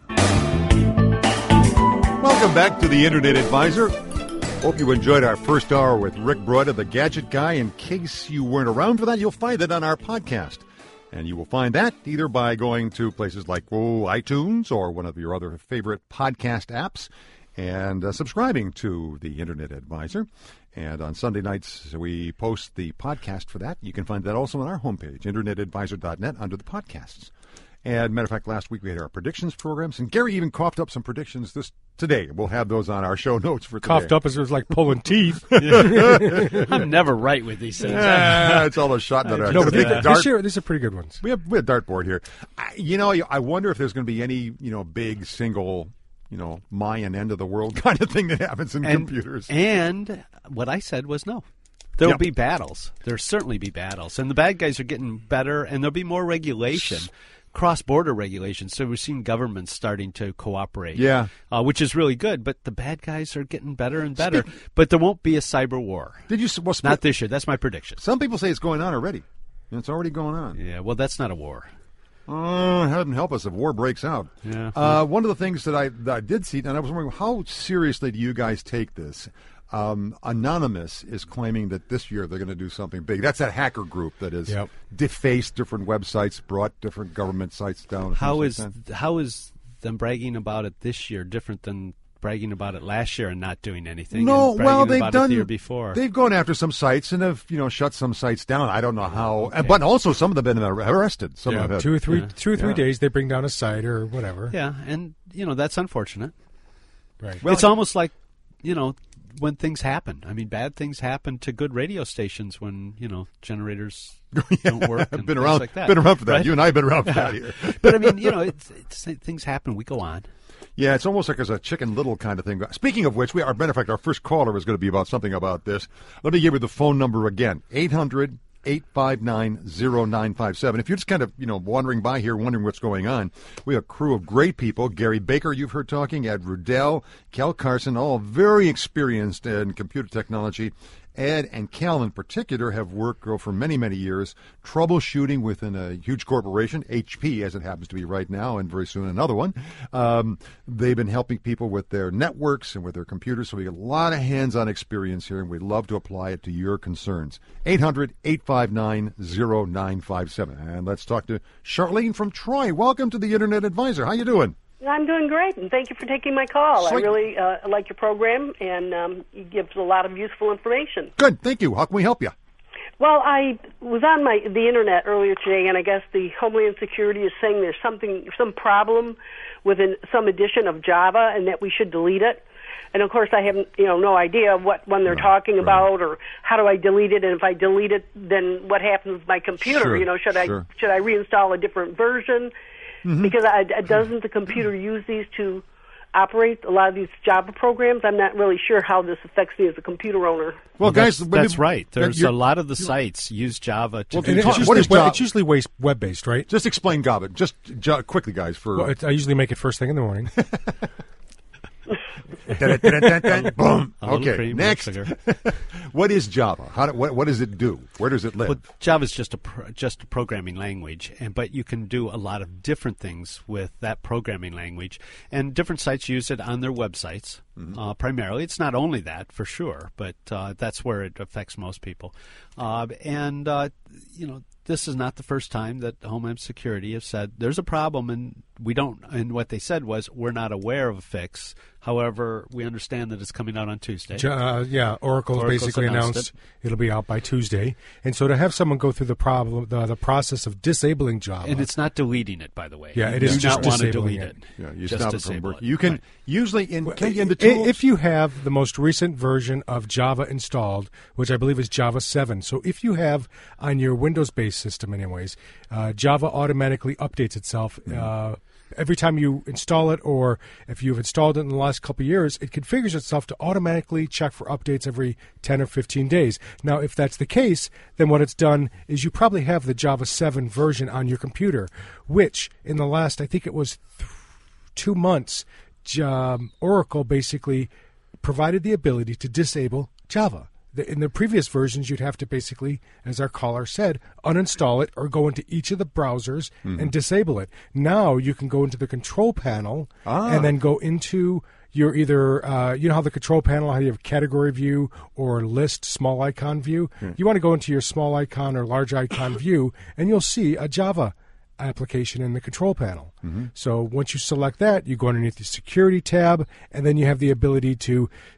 Welcome back to the Internet Advisor. Hope you enjoyed our first hour with Rick Broida, the Gadget Guy. In case you weren't around for that, you'll find it on our podcast. And you will find that either by going to places like iTunes or one of your other favorite podcast apps and subscribing to the Internet Advisor. And on Sunday nights, we post the podcast for that. You can find that also on our homepage, internetadvisor.net, under the podcasts. And matter of fact, last week we had our predictions programs, and Gary even coughed up some predictions today. We'll have those on our show notes for today. Coughed up as it was like pulling teeth. I'm never right with these things. It's all a shot in the dark. No, but these are pretty good ones. We have a dartboard here. I wonder if there's going to be any, big single, Mayan end of the world kind of thing that happens in computers. And what I said was no. There will be battles. There'll certainly be battles. And the bad guys are getting better, and there'll be more regulation. Cross-border regulations, so we're seeing governments starting to cooperate, which is really good. But the bad guys are getting better and better. But there won't be a cyber war. Not this year. That's my prediction. Some people say it's going on already. It's already going on. Yeah, well, that's not a war. Heaven help us if war breaks out. Yeah. One of the things that I did see, and I was wondering, how seriously do you guys take this? Anonymous is claiming that this year they're going to do something big. That's that hacker group that has defaced different websites, brought different government sites down. How is them bragging about it this year different than bragging about it last year and not doing anything? No, well, they've done it the year before. They've gone after some sites and have shut some sites down. I don't know how, but also some of them have been arrested. Some have had, 2 or 3 days they bring down a site or whatever. Yeah, and that's unfortunate. Right. Well, it's almost like when things happen. I mean, bad things happen to good radio stations when, generators don't work. I've and been around, like that, been around for that. Right? You and I have been around for that here. But I mean, things happen. We go on. Yeah, it's almost like there's a Chicken Little kind of thing. Speaking of which, matter of fact, our first caller is going to be about something about this. Let me give you the phone number again, 800-859-0957. If you're just kind of, wandering by here, wondering what's going on, we have a crew of great people. Gary Baker, you've heard talking, Ed Rudell, Cal Carson, all very experienced in computer technology. Ed and Cal in particular have worked for many, many years troubleshooting within a huge corporation, HP as it happens to be right now, and very soon another one. They've been helping people with their networks and with their computers, so we get a lot of hands-on experience here, and we'd love to apply it to your concerns. 800-859-0957. And let's talk to Charlene from Troy. Welcome to the Internet Advisor. How you doing? I'm doing great, and thank you for taking my call. I really like your program, and you give a lot of useful information. Good, thank you. How can we help you? Well, I was on the Internet earlier today, and I guess the Homeland Security is saying there's some problem with some edition of Java, and that we should delete it. And of course, I have no idea what one they're talking about, or how do I delete it? And if I delete it, then what happens with my computer? Should I reinstall a different version? Mm-hmm. Because doesn't the computer use these to operate a lot of these Java programs? I'm not really sure how this affects me as a computer owner. Well, guys, that's right. There's a lot of the sites use Java to do it's usually web-based, right? Just explain Java. Just quickly, guys. I usually make it first thing in the morning. Boom. Okay, next. What is Java? What does it do? Where does it live? Well, Java is just a programming language, but you can do a lot of different things with that programming language. And different sites use it on their websites. Mm-hmm. Primarily, it's not only that for sure, but that's where it affects most people. This is not the first time that Homeland Security has said there's a problem, and and what they said was, we're not aware of a fix. However, we understand that it's coming out on Tuesday. Oracle's basically announced it'll be out by Tuesday. And so to have someone go through the process of disabling Java. And it's not deleting it, by the way. Yeah, it is just not want to disabling delete it. Yeah, you stop it from working. You can usually in the tools. If you have the most recent version of Java installed, which I believe is Java 7. So if you have on your Windows-based system anyways, Java automatically updates itself every time you install it, or if you've installed it in the last couple of years, it configures itself to automatically check for updates every 10 or 15 days. Now, if that's the case, then what it's done is you probably have the Java 7 version on your computer, which in the last, I think it was 2 months, Oracle basically provided the ability to disable Java. In the previous versions, you'd have to basically, as our caller said, uninstall it or go into each of the browsers and disable it. Now you can go into the control panel and then go into your either, you know how the control panel, how you have category view or list small icon view? You want to go into your small icon or large icon view, and you'll see a Java application in the control panel. So once you select that, you go underneath the security tab, and then you have the ability to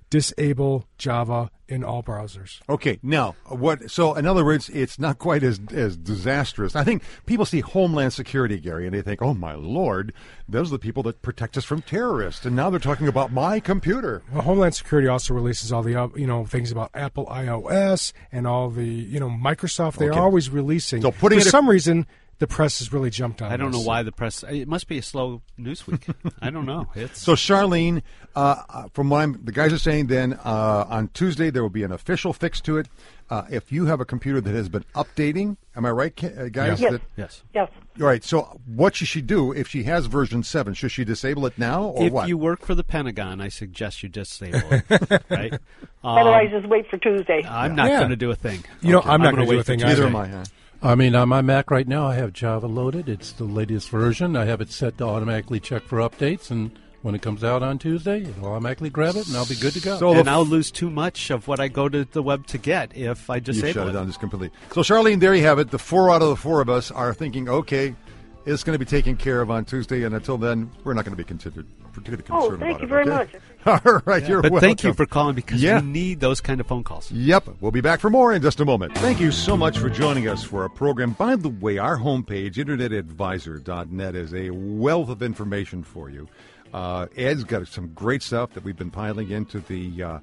disable Java in all browsers. Okay, now what? So in other words, it's not quite as disastrous. I think people see Homeland Security, Gary, and they think, "Oh my Lord, those are the people that protect us from terrorists." And now they're talking about my computer. Well, Homeland Security also releases all the things about Apple iOS and all the Microsoft. They're always releasing. So for some reason, the press has really jumped on. I don't know why the press. It must be a slow news week. I don't know. So Charlene, from what the guys are saying, then on Tuesday there will be an official fix to it. If you have a computer that has been updating, am I right, guys? Yes. All right. So what should she do if she has version 7? Should she disable it now, or what? If you work for the Pentagon, I suggest you disable it. Right. Otherwise, just wait for Tuesday. I'm not going to do a thing. I'm not going to do a thing either. Neither am I. I mean, on my Mac right now, I have Java loaded. It's the latest version. I have it set to automatically check for updates, and when it comes out on Tuesday, it'll automatically grab it, and I'll be good to go. And I'll lose too much of what I go to the web to get if I disable it. You shut it down just completely. So, Charlene, there you have it. The 4 out of the 4 of us are thinking, okay, it's going to be taken care of on Tuesday, and until then, we're not going to be particularly concerned about it. Oh, thank you very much. All right, you're welcome. But thank you for calling, because we need those kind of phone calls. Yep. We'll be back for more in just a moment. Thank you so much for joining us for a program. By the way, our homepage, InternetAdvisor.net, is a wealth of information for you. Ed's got some great stuff that we've been piling into the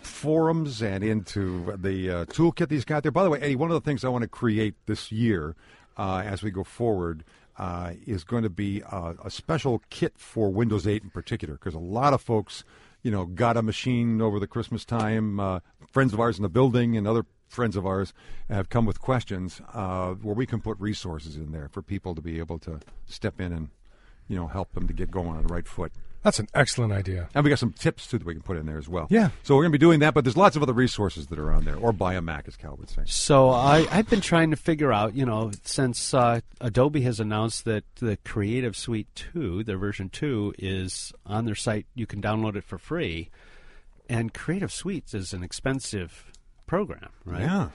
forums and into the toolkit he's got there. By the way, Eddie, one of the things I want to create this year as we go forward is going to be a special kit for Windows 8 in particular, because a lot of folks, got a machine over the Christmas time. Friends of ours in the building and other friends of ours have come with questions where we can put resources in there for people to be able to step in and, help them to get going on the right foot. That's an excellent idea. And we got some tips, too, that we can put in there as well. Yeah. So we're going to be doing that, but there's lots of other resources that are on there, or buy a Mac, as Cal would say. So I've been trying to figure out, since Adobe has announced that the Creative Suite 2, their version 2, is on their site. You can download it for free. And Creative Suite is an expensive program, right? Yeah.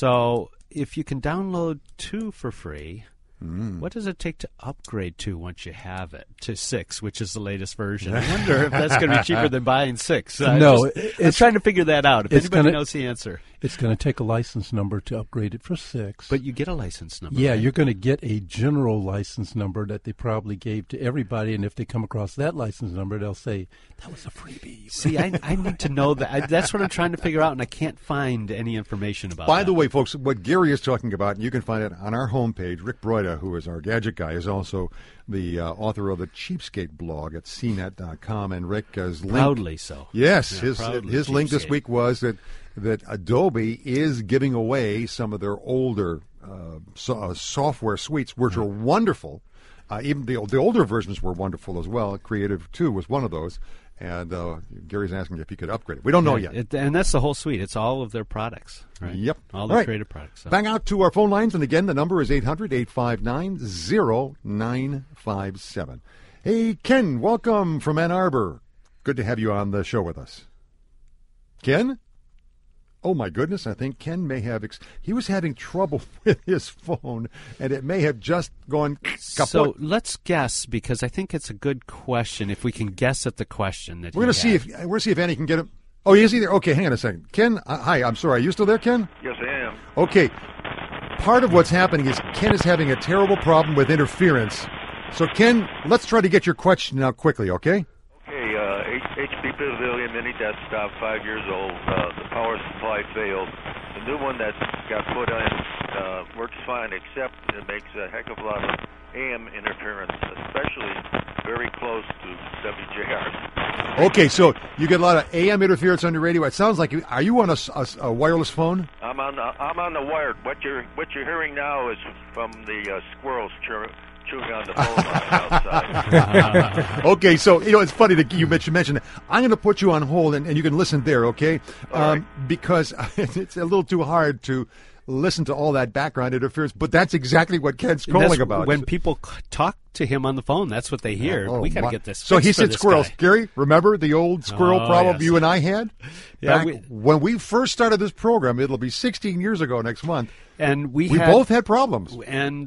So if you can download 2 for free, what does it take to upgrade to once you have it to 6, which is the latest version? I wonder if that's going to be cheaper than buying 6. I'm trying to figure that out. If anybody knows the answer. It's going to take a license number to upgrade it for 6. But you get a license number. Yeah, right? You're going to get a general license number that they probably gave to everybody, and if they come across that license number, they'll say, that was a freebie. See, I need to know that. That's what I'm trying to figure out, and I can't find any information about By the way, folks, what Gary is talking about, and you can find it on our homepage, Rick Broida, who is our gadget guy, is also the author of the Cheapskate blog at cnet.com, and Rick is linked. Proudly so. Yes, Yeah, his link this week was that Adobe is giving away some of their older software suites, which are wonderful. Even the older versions were wonderful as well. Creative 2 was one of those. And Gary's asking if he could upgrade it. We don't know yet. And that's the whole suite. It's all of their products. Right? Yep. All the creative products. So. Back out to our phone lines. And again, the number is 800-859-0957. Hey, Ken, welcome from Ann Arbor. Good to have you on the show with us. Ken? Oh, my goodness, I think Ken may have... he was having trouble with his phone, and it may have just gone kaput. So let's guess, because I think it's a good question, if we can guess at the question that we're going to see if Annie can get him. Oh, is he there? Okay, hang on a second. Ken, hi, I'm sorry. Are you still there, Ken? Yes, I am. Okay. Part of what's happening is Ken is having a terrible problem with interference. So, Ken, let's try to get your question out quickly, okay? HP Pavilion mini desktop, 5 years old. The power supply failed. The new one that got put in works fine, except it makes a heck of a lot of AM interference, especially very close to WJR. Okay, so you get a lot of AM interference on your radio. It sounds like are you on a wireless phone? I'm on the wired. What you're hearing now is from the squirrels chewing on the phone outside. Okay, so it's funny that you mentioned. I'm going to put you on hold, and you can listen there, okay? Right. Because it's a little too hard to listen to all that background interference. But that's exactly what Ken's calling about. When people talk to him on the phone, that's what they hear. We got to get this. So he said squirrels. Guy. Gary, remember the old squirrel problem you and I had? Yeah, when we first started this program, it'll be 16 years ago next month. And we both had problems. And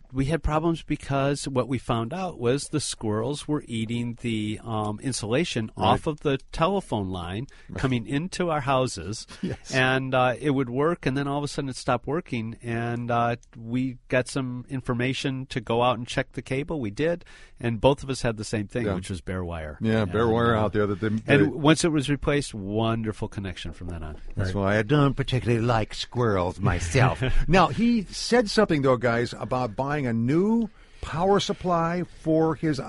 we had problems because what we found out was the squirrels were eating the insulation off of the telephone line coming into our houses. Yes. And it would work, and then all of a sudden it stopped working. And we got some information to go out and check the cable. We did, and both of us had the same thing, which was bare wire. Yeah, bare wire out there. And once it was replaced, wonderful connection from then on. That's why I don't particularly like squirrels myself. Now, he said something, though, guys, about buying a new power supply for his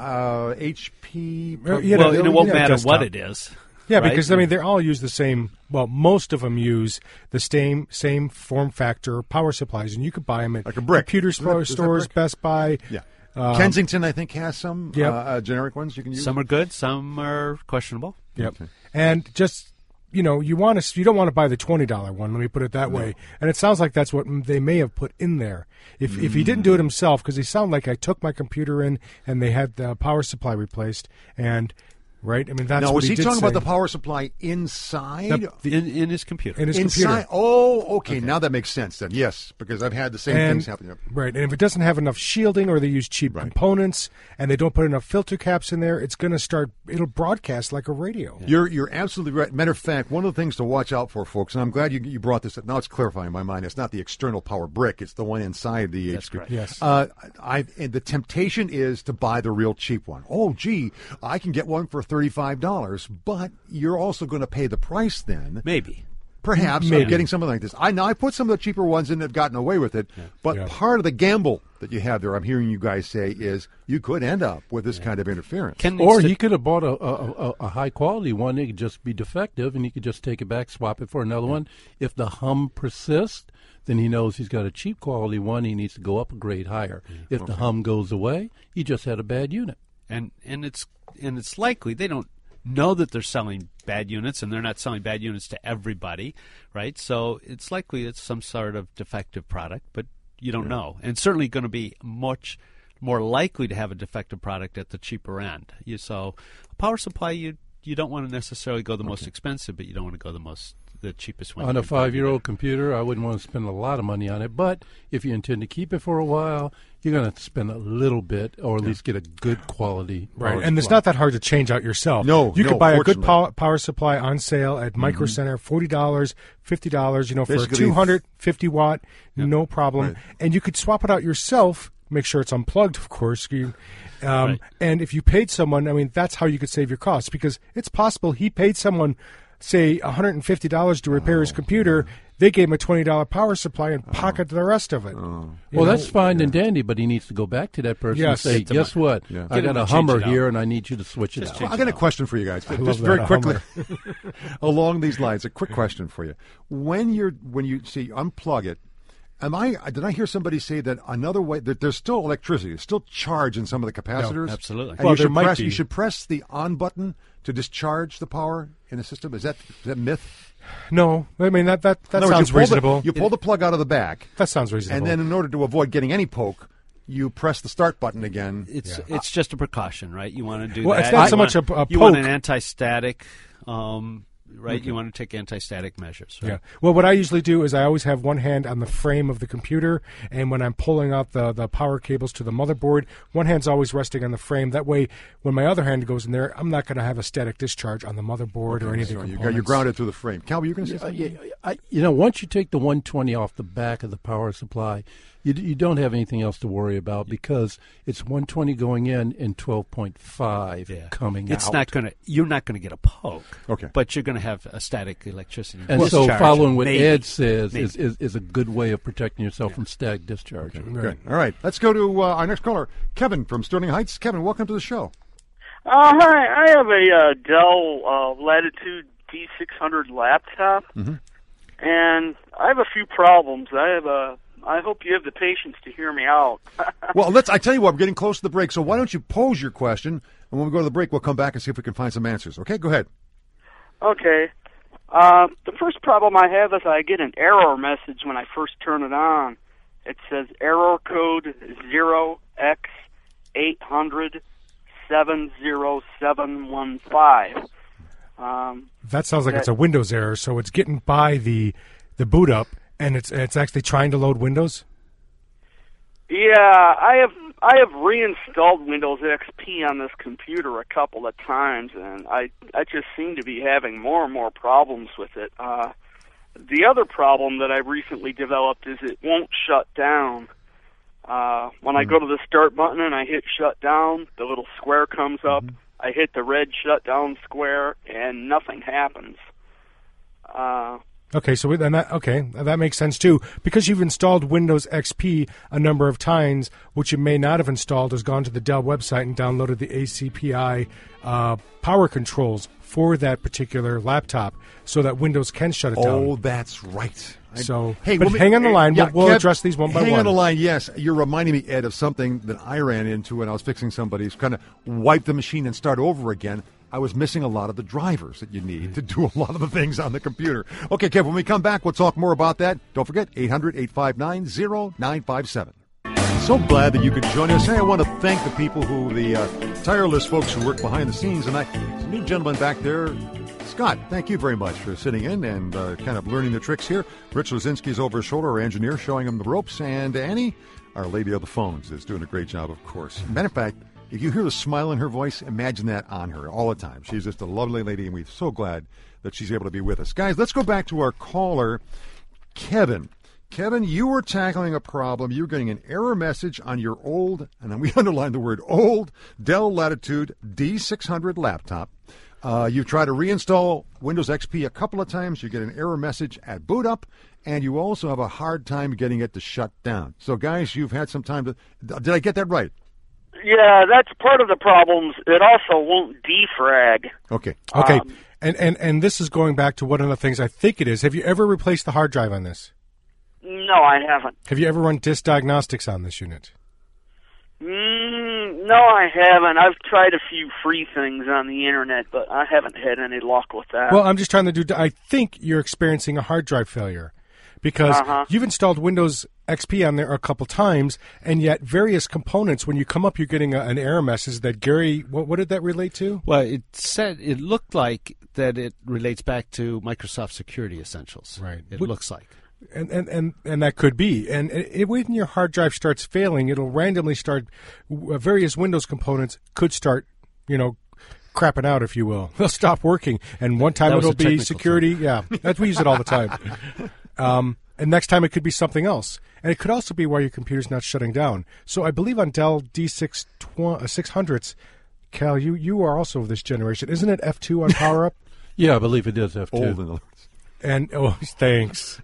HP. Well, it won't matter what it is. Yeah, right? because, I mean, they all use the same, well, most of them use the same form factor power supplies, and you could buy them at like a brick. Computer stores, Best Buy. Yeah. Kensington, I think, has some generic ones you can use. Some are good, some are questionable. Yep. Okay. And just, you don't want to buy the $20 one, let me put it that way. And it sounds like that's what they may have put in there. If he didn't do it himself, because he sounded like I took my computer in and they had the power supply replaced, and... Right? I mean, that's now, what was he talking did about say. the power supply inside? In his computer. In his inside? computer. Oh, okay. Now that makes sense then. Yes, because I've had the same things happen. Right. And if it doesn't have enough shielding or they use cheap components and they don't put enough filter caps in there, it's going to it'll broadcast like a radio. Yeah. You're absolutely right. Matter of fact, one of the things to watch out for, folks, and I'm glad you brought this up. Now it's clarifying in my mind. It's not the external power brick. It's the one inside the That's HP. correct. Yes. And the temptation is to buy the real cheap one. Oh, gee, I can get one for $35. But you're also going to pay the price then. Maybe. Perhaps of getting something like this. I put some of the cheaper ones in and have gotten away with it. Yeah. But part of the gamble that you have there, I'm hearing you guys say, is you could end up with this kind of interference. Or he could have bought a high-quality one. It could just be defective, and he could just take it back, swap it for another one. If the hum persists, then he knows he's got a cheap quality one. He needs to go up a grade higher. If the hum goes away, he just had a bad unit. And it's likely they don't know that they're selling bad units, and they're not selling bad units to everybody, right? So it's likely it's some sort of defective product, but you don't know. And certainly going to be much more likely to have a defective product at the cheaper end. So a power supply, you don't want to necessarily go the most expensive, but you don't want to go the cheapest one. On a 5-year-old computer, I wouldn't want to spend a lot of money on it, but if you intend to keep it for a while, you're going to have to spend a little bit, or at least get a good quality. Right, and it's not that hard to change out yourself. You could buy a good power supply on sale at Micro Center, $40, $50, for a 250 watt, no problem. Right. And you could swap it out yourself. Make sure it's unplugged, of course. And if you paid someone, I mean, that's how you could save your costs, because it's possible he paid someone, say, $150 to repair his computer. They gave him a $20 power supply and pocketed the rest of it. Well, that's fine and dandy, but he needs to go back to that person and say, guess what? I got a Hummer here, and I need you to switch it out. I got a question for you guys. Just very quickly, along these lines, a quick question for you. When you unplug it, did I hear somebody say that another way that there's still electricity, there's still charge in some of the capacitors? No, absolutely. And you should press the on button to discharge the power in the system. Is that myth? No, I mean that sounds reasonable. You pull the plug out of the back. That sounds reasonable. And then, in order to avoid getting any poke, you press the start button again. It's just a precaution, right? You want to do that. Well, it's not so much a poke. You want an anti-static. Right, you want to take anti-static measures. Right? Yeah. Well, what I usually do is I always have one hand on the frame of the computer, and when I'm pulling out the power cables to the motherboard, one hand's always resting on the frame. That way, when my other hand goes in there, I'm not going to have a static discharge on the motherboard or anything. So you're grounded through the frame. Cal, you're going to say something? Once you take the 120 off the back of the power supply, you don't have anything else to worry about, because it's 120 going in and 12.5 coming out. You're not going to get a poke. Okay. But you're going to have a static electricity. And so following what Ed says is a good way of protecting yourself from static discharge. Okay. Good. All right. Let's go to our next caller, Kevin from Sterling Heights. Kevin, welcome to the show. Hi. I have a Dell Latitude D600 laptop, and I have a few problems. I hope you have the patience to hear me out. Well, I tell you what, we're getting close to the break, so why don't you pose your question, and when we go to the break, we'll come back and see if we can find some answers. Okay, go ahead. Okay. The first problem I have is I get an error message when I first turn it on. It says error code 0x800-70715. That sounds like it's a Windows error, so it's getting by the boot up, and it's actually trying to load Windows? Yeah, I have reinstalled Windows XP on this computer a couple of times, and I just seem to be having more and more problems with it. The other problem that I recently developed is it won't shut down. When I go to the start button and I hit shut down, the little square comes up. I hit the red shutdown square, and nothing happens. Okay, so that makes sense too. Because you've installed Windows XP a number of times, what you may not have installed is gone to the Dell website and downloaded the ACPI power controls for that particular laptop, so that Windows can shut it down. Oh, that's right. So, but hang on the line. We'll address these one by one. Hang on the line, yes. You're reminding me, Ed, of something that I ran into when I was fixing somebody's, kind of wipe the machine and start over again. I was missing a lot of the drivers that you need to do a lot of the things on the computer. Okay, Kev, when we come back, we'll talk more about that. Don't forget, 800-859-0957. So glad that you could join us. Hey, I want to thank the people the tireless folks who work behind the scenes. And the new gentleman back there, Scott, thank you very much for sitting in and kind of learning the tricks here. Rich Lazinski's over his shoulder, our engineer, showing him the ropes. And Annie, our lady of the phones, is doing a great job, of course. Matter of fact, if you hear the smile in her voice, imagine that on her all the time. She's just a lovely lady, and we're so glad that she's able to be with us. Guys, let's go back to our caller, Kevin. Kevin, you were tackling a problem. You were getting an error message on your old, and we underline the word old, Dell Latitude D600 laptop. You try to reinstall Windows XP a couple of times. You get an error message at boot up, and you also have a hard time getting it to shut down. So, guys, you've had some time to... Did I get that right? Yeah, that's part of the problems. It also won't defrag. Okay. And this is going back to one of the things I think it is. Have you ever replaced the hard drive on this? No, I haven't. Have you ever run disk diagnostics on this unit? No, I haven't. I've tried a few free things on the internet, but I haven't had any luck with that. Well, I'm just trying to do... I think you're experiencing a hard drive failure because you've installed Windows XP on there a couple times, and yet various components, when you come up, you're getting an error message that Gary... What did that relate to? Well, it looked like that it relates back to Microsoft Security Essentials. Right. It looks like. And that could be. And when your hard drive starts failing, it'll randomly start, various Windows components could start, crapping out, if you will. They'll stop working. And one time it'll be security. Term. Yeah, we use it all the time. And next time it could be something else. And it could also be why your computer's not shutting down. So I believe on Dell D600s, Cal, you are also of this generation. Isn't it F2 on Power Up? Yeah, I believe it is F2. Old in the... And, thanks.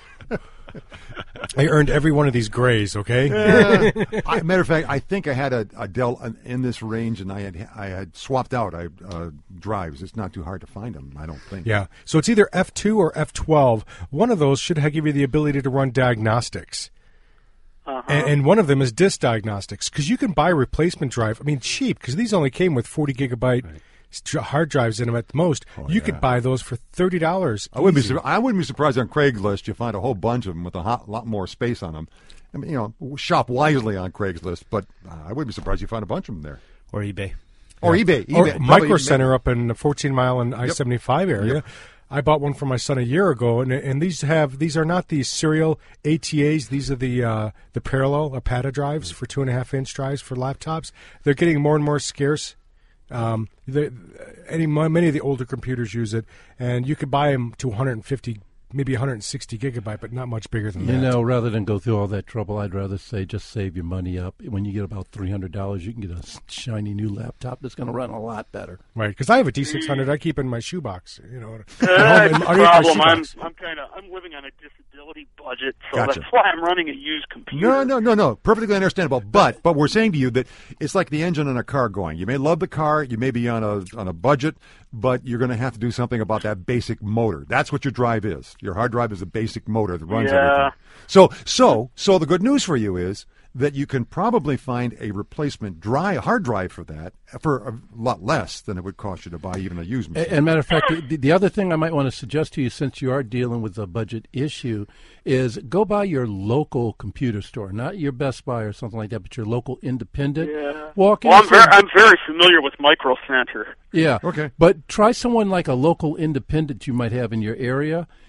I earned every one of these grays, okay? Matter of fact, I think I had a Dell in this range, and I had swapped out drives. It's not too hard to find them, I don't think. Yeah, so it's either F2 or F12. One of those should give you the ability to run diagnostics. And one of them is disk diagnostics, because you can buy a replacement drive. I mean, cheap, because these only came with 40 gigabyte hard drives in them at the most. You could buy those for $30. I wouldn't be surprised on Craigslist you find a whole bunch of them with a lot more space on them. I mean, shop wisely on Craigslist, but I wouldn't be surprised you find a bunch of them there. Or eBay. Or eBay. Or Micro Center up in the 14 Mile and I-75 area. Yep. I bought one for my son a year ago, and these are not the serial ATAs. These are the parallel APATA drives for 2.5-inch drives for laptops. They're getting more and more scarce. Many of the older computers use it, and you could buy them to 150, maybe 160 gigabyte, but not much bigger than that. Rather than go through all that trouble, I'd rather say just save your money up. When you get about $300, you can get a shiny new laptop that's going to run a lot better. Right, because I have a D600 I keep in my shoebox. That's the problem. I'm living on a disability budget, so Gotcha. That's why I'm running a used computer. No. Perfectly understandable. But we're saying to you that it's like the engine in a car going. You may love the car, you may be on a budget, but you're going to have to do something about that basic motor. That's what your drive is. Your hard drive is a basic motor that runs everything. So the good news for you is that you can probably find a replacement hard drive for that for a lot less than it would cost you to buy even a used machine. And matter of fact, the other thing I might want to suggest to you, since you are dealing with a budget issue, is go by your local computer store, not your Best Buy or something like that, but your local independent. Yeah. Walk in. Well, I'm very familiar with Micro Center. Yeah. Okay. But try someone like a local independent you might have in your area,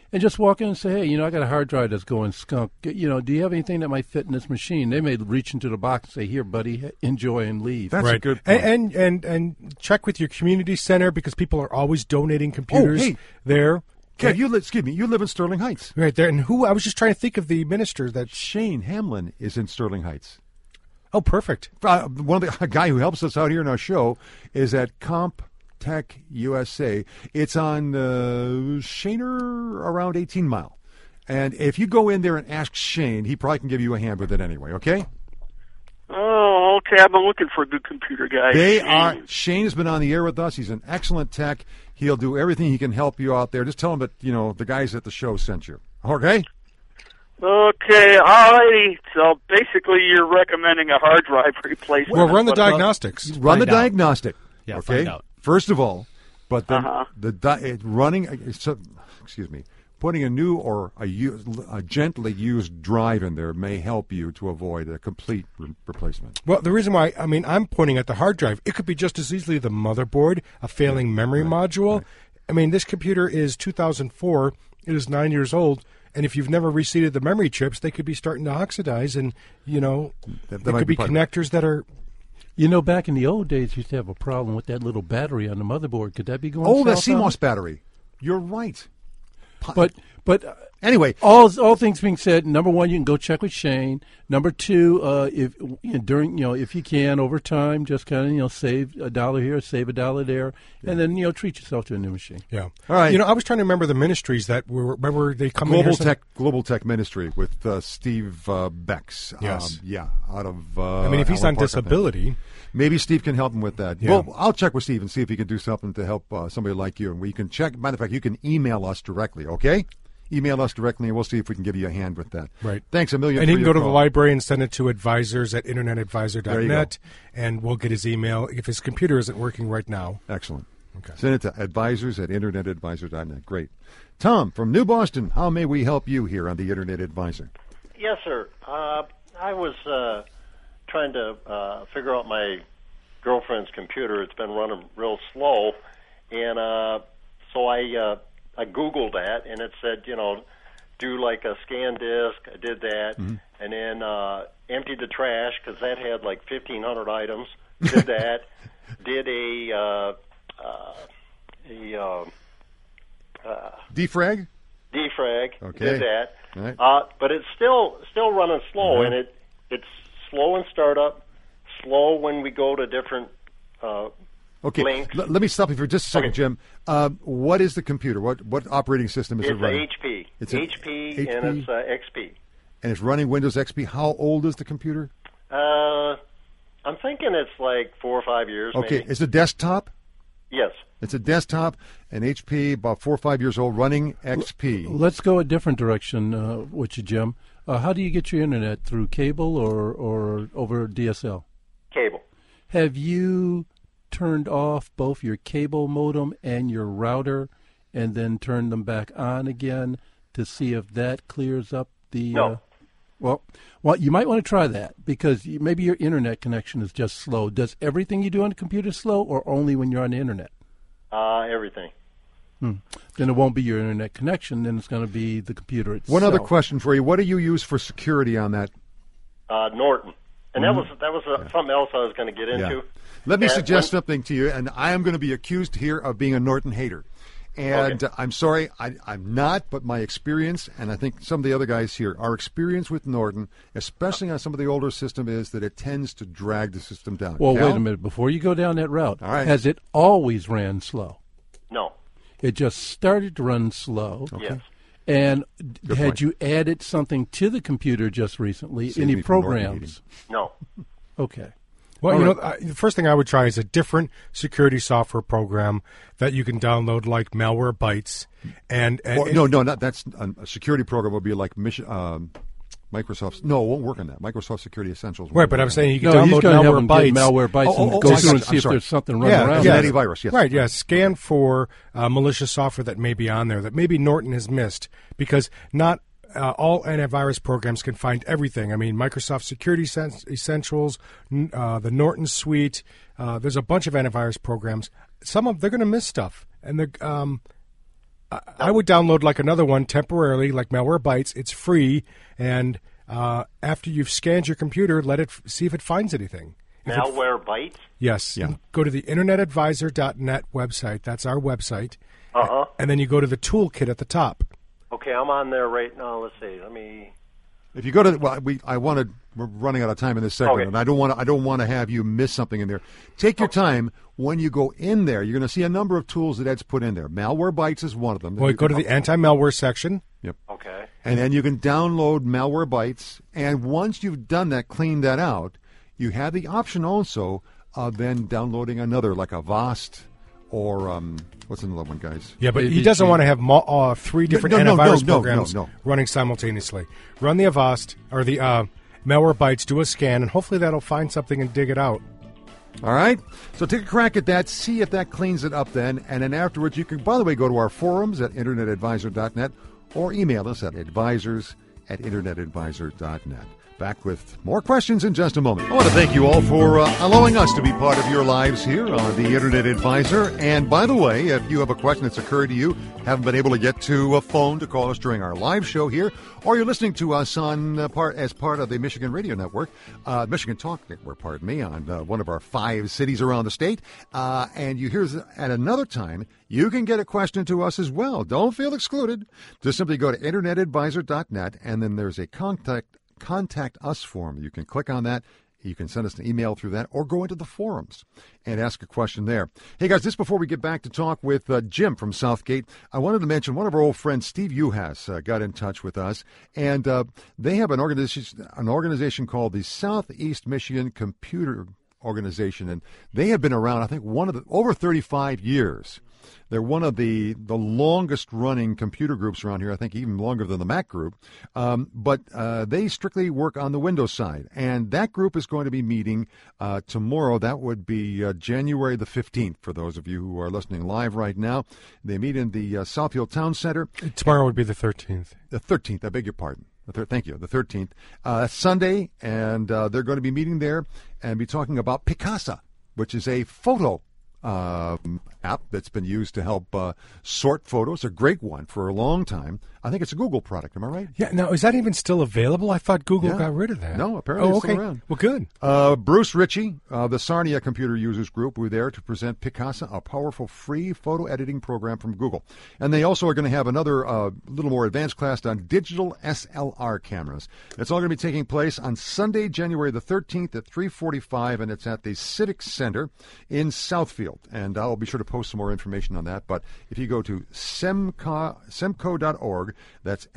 and just walk in and say, hey, I got a hard drive that's going skunk. Do you have anything that might fit in this machine? They may reach into the box and say, here, buddy, enjoy and leave. That's a good point. And check with your community center because people are always donating computers there. Kev, you live in Sterling Heights. Right there. And I was just trying to think of the minister that... Shane Hamlin is in Sterling Heights. Oh, perfect. One of the guy who helps us out here in our show is at CompTech USA. It's on Shaner around 18 Mile. And if you go in there and ask Shane, he probably can give you a hand with it anyway, okay? Oh, okay. I've been looking for a good computer guy. Shane has been on the air with us. He's an excellent tech. He'll do everything he can help you out there. Just tell him that, the guys at the show sent you. Okay? Okay, alrighty. So basically, you're recommending a hard drive replacement. Well, run the diagnostics. Run the diagnostic. Yeah, okay. find out. First of all, but then putting a new or a gently used drive in there may help you to avoid a complete replacement. Well, the reason why I'm pointing at the hard drive, it could be just as easily the motherboard, a failing memory module. Right. I mean, this computer is 2004. It is 9 years old. And if you've never reseated the memory chips, they could be starting to oxidize, and that could be connectors that are. Back in the old days, you used to have a problem with that little battery on the motherboard. Could that be going? Oh, that CMOS battery. You're right. But anyway, all things being said, number one, you can go check with Shane. Number two, if you can over time, just kind of save $1 here, save $1 there, and then treat yourself to a new machine. Yeah. All right. I was trying to remember the ministries that were. Remember they come in here. Global Tech Ministry with Steve Becks. Yes. Out of. If he's on disability, maybe Steve can help him with that. Yeah. Well, I'll check with Steve and see if he can do something to help somebody like you. And we can check. Matter of fact, you can email us directly. Okay. Email us directly, and we'll see if we can give you a hand with that. Right. Thanks a million. And he can go to call. the library and send it to advisors@internetadvisor.net, and we'll get his email if his computer isn't working right now. Excellent. Okay. Send it to advisors@internetadvisor.net. Great. Tom from New Boston, how may we help you here on the Internet Advisor? Yes, sir. I was trying to figure out my girlfriend's computer. It's been running real slow, and so I Googled that, and it said, do like a scan disk. I did that, and then emptied the trash because that had like 1,500 items. Did that. Did a defrag. Okay. Did that. Right. But it's still running slow, and it's slow in startup, slow when we go to different. Okay, let me stop you for just a second, Jim. What is the computer? What operating system is it running? It's HP. It's HP, and it's XP. And it's running Windows XP. How old is the computer? I'm thinking it's like 4 or 5 years. Okay, maybe. It's a desktop? Yes. It's a desktop, and HP, about 4 or 5 years old, running XP. Let's go a different direction with you, Jim. How do you get your Internet? Through cable or over DSL? Cable. Have you turned off both your cable modem and your router and then turned them back on again to see if that clears up the... No. Well, you might want to try that because maybe your Internet connection is just slow. Does everything you do on the computer slow or only when you're on the Internet? Everything. Then it won't be your Internet connection. Then it's going to be the computer itself. One other question for you. What do you use for security on that? Norton. And that was something else I was going to get into. Yeah. Let me suggest something to you, and I am going to be accused here of being a Norton hater. And I'm sorry, I'm not, but my experience, and I think some of the other guys here, our experience with Norton, especially on some of the older system, is that it tends to drag the system down. Well, wait a minute. Before you go down that route, has it always ran slow? No. It just started to run slow. Okay. Yes. And had you added something to the computer just recently? Any programs? No. Okay. Well, the first thing I would try is a different security software program that you can download, like Malwarebytes. That's a security program would be like Microsoft's. No, it won't work on that. Microsoft Security Essentials. Right, but I'm saying you can download Malwarebytes. Malwarebytes and go through and see if there's something running around. Yeah, antivirus. Yes. Right. Yeah. Scan for malicious software that may be on there that maybe Norton has missed because not. All antivirus programs can find everything. I mean, Microsoft Security Essentials, the Norton Suite. There's a bunch of antivirus programs. They're going to miss stuff, and I would download like another one temporarily, like Malwarebytes. It's free, and after you've scanned your computer, let it see if it finds anything. Malwarebytes? Yes. Yeah. Go to the internetadvisor.net website. That's our website. Uh-huh. And then you go to the toolkit at the top. Okay, I'm on there right now. Let's see. If you go to, we're running out of time in this segment, Okay. and I don't want to have you miss something in there. Take your time when you go in there. You're going to see a number of tools that Ed's put in there. Malwarebytes is one of them. Well, go to the anti-malware section. Yep. Okay. And then you can download Malwarebytes, and once you've done that, clean that out, you have the option also of then downloading another, like Avast or what's another one, guys? Yeah, but he doesn't want to have 3 different antivirus programs no. running simultaneously. Run the Avast or the Malwarebytes, do a scan, and hopefully that'll find something and dig it out. All right? So take a crack at that, see if that cleans it up then, and then afterwards you can, by the way, go to our forums at internetadvisor.net or email us at advisors@internetadvisor.net. Back with more questions in just a moment. I want to thank you all for allowing us to be part of your lives here on the Internet Advisor. And by the way, if you have a question that's occurred to you, haven't been able to get to a phone to call us during our live show here, or you're listening to us on as part of the Michigan Radio Network, Michigan Talk Network, pardon me, on one of our 5 cities around the state, and you hear us at another time, you can get a question to us as well. Don't feel excluded. Just simply go to internetadvisor.net, and then there's a contact us form. You can click on that. You can send us an email through that or go into the forums and ask a question there. Hey, guys, just before we get back to talk with Jim from Southgate, I wanted to mention one of our old friends, Steve Uhas, got in touch with us, and they have an organization called the Southeast Michigan Computer Organization, and they have been around, I think, over 35 years. They're one of the longest-running computer groups around here, I think even longer than the Mac group. But they strictly work on the Windows side. And that group is going to be meeting tomorrow. That would be January the 15th, for those of you who are listening live right now. They meet in the Southfield Town Center. Tomorrow would be the 13th. The 13th, I beg your pardon. Thank you, the 13th. That's Sunday, and they're going to be meeting there and be talking about Picasa, which is a photo app that's been used to help sort photos. A great one for a long time. I think it's a Google product. Am I right? Yeah. Now, is that even still available? I thought Google got rid of that. No, apparently it's still around. Well, good. Bruce Ritchie of the Sarnia Computer Users Group were there to present Picasa, a powerful free photo editing program from Google. And they also are going to have another little more advanced class on digital SLR cameras. It's all going to be taking place on Sunday, January the 13th at 3:45, and it's at the Civic Center in Southfield. And I'll be sure to post some more information on that. But if you go to semco.org, that's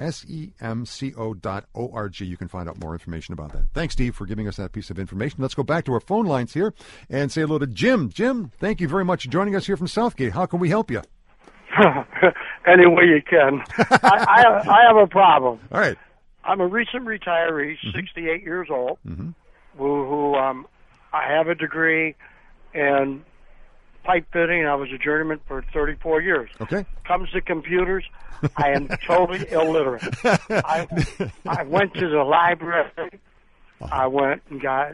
semco.org, you can find out more information about that. Thanks, Steve, for giving us that piece of information. Let's go back to our phone lines here and say hello to Jim. Jim, thank you very much for joining us here from Southgate. How can we help you? Any way you can. I have a problem. All right. I'm a recent retiree, 68 years old, who I have a degree in pipe fitting. I was a journeyman for 34 years. Okay. Comes to computers, I am totally illiterate. I went to the library. I went and got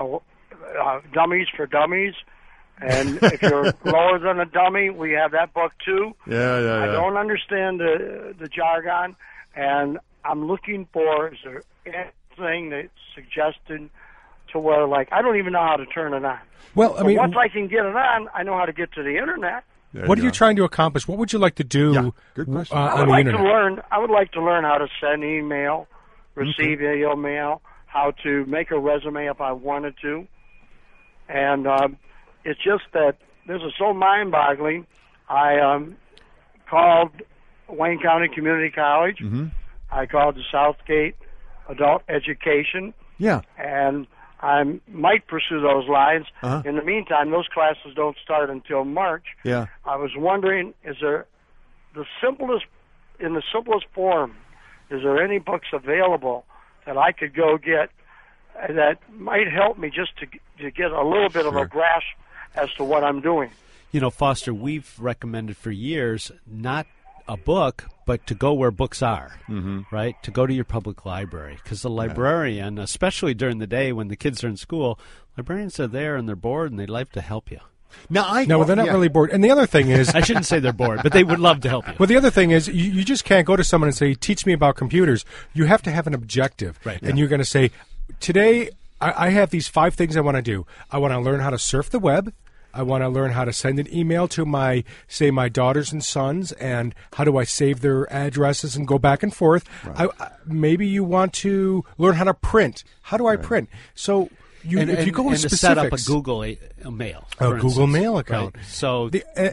Dummies for Dummies. And if you're lower than a dummy, we have that book too. Yeah. I don't understand the jargon, and I'm looking for, is there anything that's suggested to where, like, I don't even know how to turn it on. Well, I mean, once I can get it on, I know how to get to the internet. What are you trying to accomplish? What would you like to do on the internet? I would like to learn how to send email, receive email, how to make a resume if I wanted to. And it's just that this is so mind-boggling. I called Wayne County Community College. I called the Southgate Adult Education. Yeah. And I might pursue those lines. In the meantime, those classes don't start until March. Yeah. I was wondering, is there in the simplest form, is there any books available that I could go get that might help me just to get a little bit of a grasp as to what I'm doing? You know, Foster, we've recommended for years not a book, but to go where books are, right? To go to your public library. Because the librarian, especially during the day when the kids are in school, librarians are there and they're bored and they'd like to help you. Now, they're not really bored. And the other thing is... I shouldn't say they're bored, but they would love to help you. Well, the other thing is you just can't go to someone and say, teach me about computers. You have to have an objective. Right. And you're going to say, today I have these 5 things I want to do. I want to learn how to surf the web. I want to learn how to send an email to my daughters and sons, and how do I save their addresses and go back and forth. Right. Maybe you want to learn how to print. How do I print? So if you go with specifics, to set up a Google Mail, Google Mail account. Right. So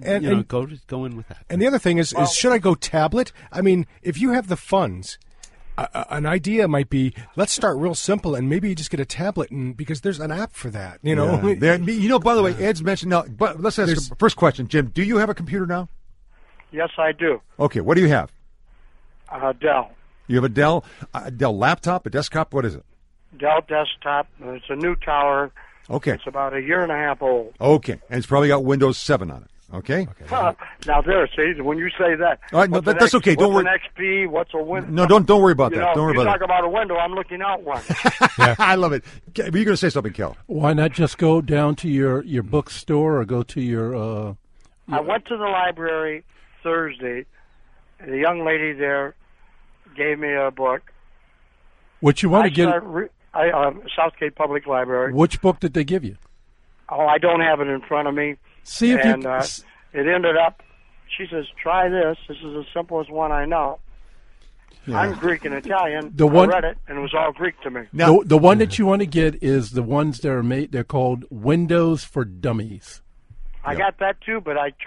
go in with that. And the other thing is should I go tablet? I mean, if you have the funds. An idea might be, let's start real simple, and maybe you just get a tablet, because there's an app for that. You know, by the way, Ed's mentioned now. But let's ask the first question, Jim. Do you have a computer now? Yes, I do. Okay, what do you have? Dell. You have a Dell laptop, a desktop. What is it? Dell desktop. It's a new tower. Okay. It's about a year and a half old. Okay, and it's probably got Windows 7 on it. Okay. Now see, when you say that, all right, no, that's okay. Don't worry. What's an XP? What's a Windows? No, don't worry about that. Don't worry about that. You talk about a window, I'm looking out one. I love it. You're going to say something, Kel? Why not just go down to your bookstore or go to your? I went to the library Thursday. And the young lady there gave me a book. What you want to get? Southgate Public Library. Which book did they give you? Oh, I don't have it in front of me. See if it ended up, she says, try this. This is the simplest one I know. Yeah. I'm Greek and Italian. I read it, and it was all Greek to me. Now, the one that you want to get is the ones that are made, they're called Windows for Dummies. I got that too, but I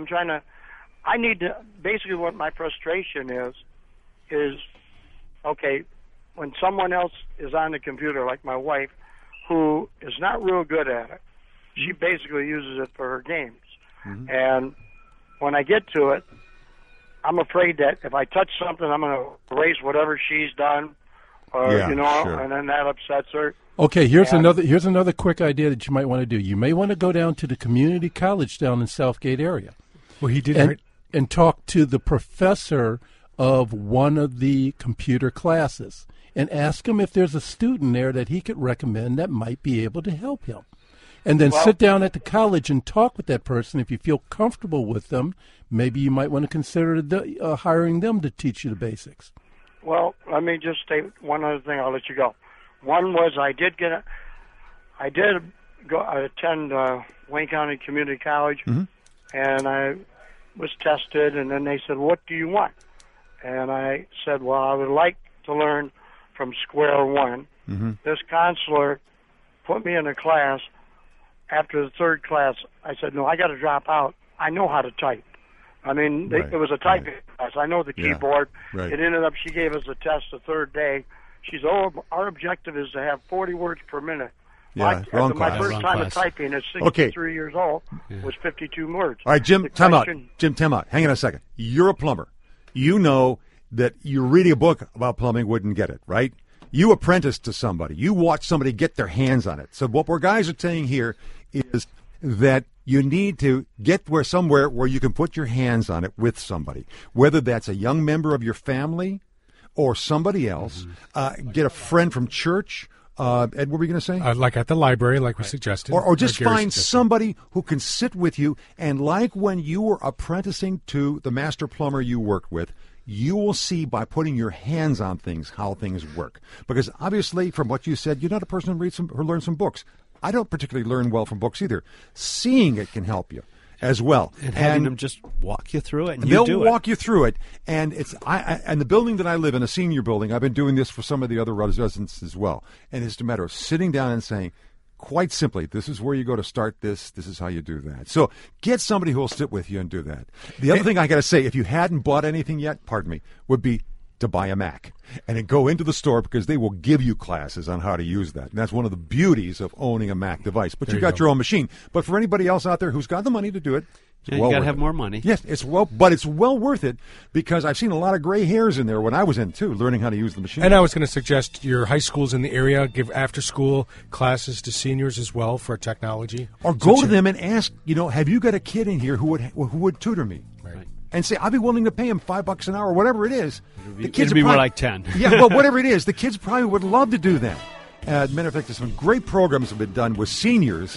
need to, basically what my frustration is, okay, when someone else is on the computer, like my wife, who is not real good at it, she basically uses it for her games. Mm-hmm. And when I get to it, I'm afraid that if I touch something, I'm going to erase whatever she's done, or sure. And then that upsets her. Okay, here's another quick idea that you might want to do. You may want to go down to the community college down in Southgate area. Well, he did and talk to the professor of one of the computer classes and ask him if there's a student there that he could recommend that might be able to help him. And then sit down at the college and talk with that person. If you feel comfortable with them, maybe you might want to consider hiring them to teach you the basics. Well, let me just state one other thing. I'll let you go. One was I did attend Wayne County Community College, and I was tested, and then they said, what do you want? And I said, well, I would like to learn from square one. Mm-hmm. This counselor put me in a class. After the third class, I said, no, I got to drop out. I know how to type. I mean, it was a typing class. I know the keyboard. Right. It ended up, she gave us a test the third day. She said, our objective is to have 40 words per minute. Yeah, my first time of typing at 63 years old was 52 words. All right, Jim, time out. Jim, time out. Hang on a second. You're a plumber. You know that you're reading a book about plumbing wouldn't get it, right? You apprentice to somebody. You watch somebody get their hands on it. So what we're guys are saying here is that you need to get somewhere where you can put your hands on it with somebody, whether that's a young member of your family or somebody else. Get a friend from church. Ed, what were you going to say? Like at the library, like we suggested. Or just find somebody who can sit with you, and like when you were apprenticing to the master plumber you worked with, you will see by putting your hands on things how things work. Because obviously, from what you said, you're not a person who learns some books. I don't particularly learn well from books either. Seeing it can help you as well. And having them just walk you through it. And they'll walk you through it. And and the building that I live in, a senior building, I've been doing this for some of the other residents as well. And it's a matter of sitting down and saying, quite simply, this is where you go to start this. This is how you do that. So get somebody who will sit with you and do that. The other thing I got to say, if you hadn't bought anything yet, would be to buy a Mac and then go into the store, because they will give you classes on how to use that. And that's one of the beauties of owning a Mac device. But you got your own machine. But for anybody else out there who's got the money to do it, you got to have more money. Yes, but it's well worth it, because I've seen a lot of gray hairs in there when I was in too, learning how to use the machine. And I was going to suggest your high schools in the area give after-school classes to seniors as well for technology. Or go to them and ask, have you got a kid in here who would tutor me? Right. And say, I'll be willing to pay him $5 an hour, whatever it is. The kids would be more like 10. Yeah, well, whatever it is, the kids probably would love to do that. Matter of fact, there's some great programs have been done with seniors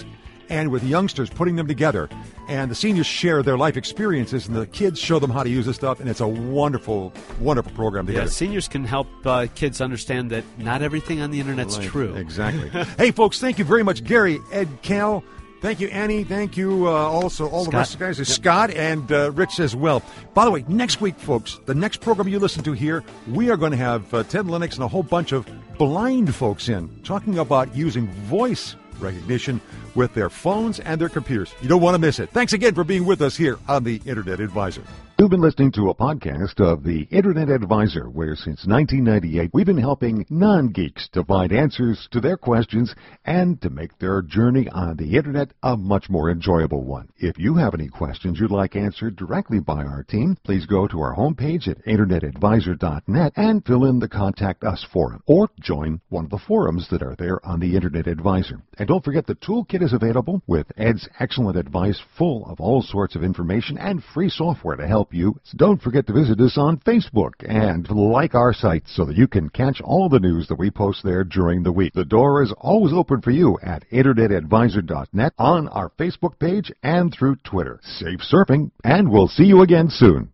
and with youngsters, putting them together. And the seniors share their life experiences, and the kids show them how to use this stuff, and it's a wonderful, wonderful program together. Yeah, seniors can help kids understand that not everything on the Internet's true. Exactly. Hey, folks, thank you very much, Gary, Ed, Cal. Thank you, Annie. Thank you also all the rest of the guys. Scott and Rich as well. By the way, next week, folks, the next program you listen to here, we are going to have Ted Lennox and a whole bunch of blind folks in talking about using voice recognition with their phones and their computers. You don't want to miss it. Thanks again for being with us here on the Internet Advisor. You've been listening to a podcast of the Internet Advisor, where since 1998 we've been helping non-geeks to find answers to their questions and to make their journey on the Internet a much more enjoyable one. If you have any questions you'd like answered directly by our team, please go to our homepage at internetadvisor.net and fill in the Contact Us forum, or join one of the forums that are there on the Internet Advisor. And don't forget the toolkit is available with Ed's excellent advice, full of all sorts of information and free software to help you. So don't forget to visit us on Facebook and like our site so that you can catch all the news that we post there during the week. The door is always open for you at internetadvisor.net, on our Facebook page, and through Twitter. Safe surfing, and we'll see you again soon.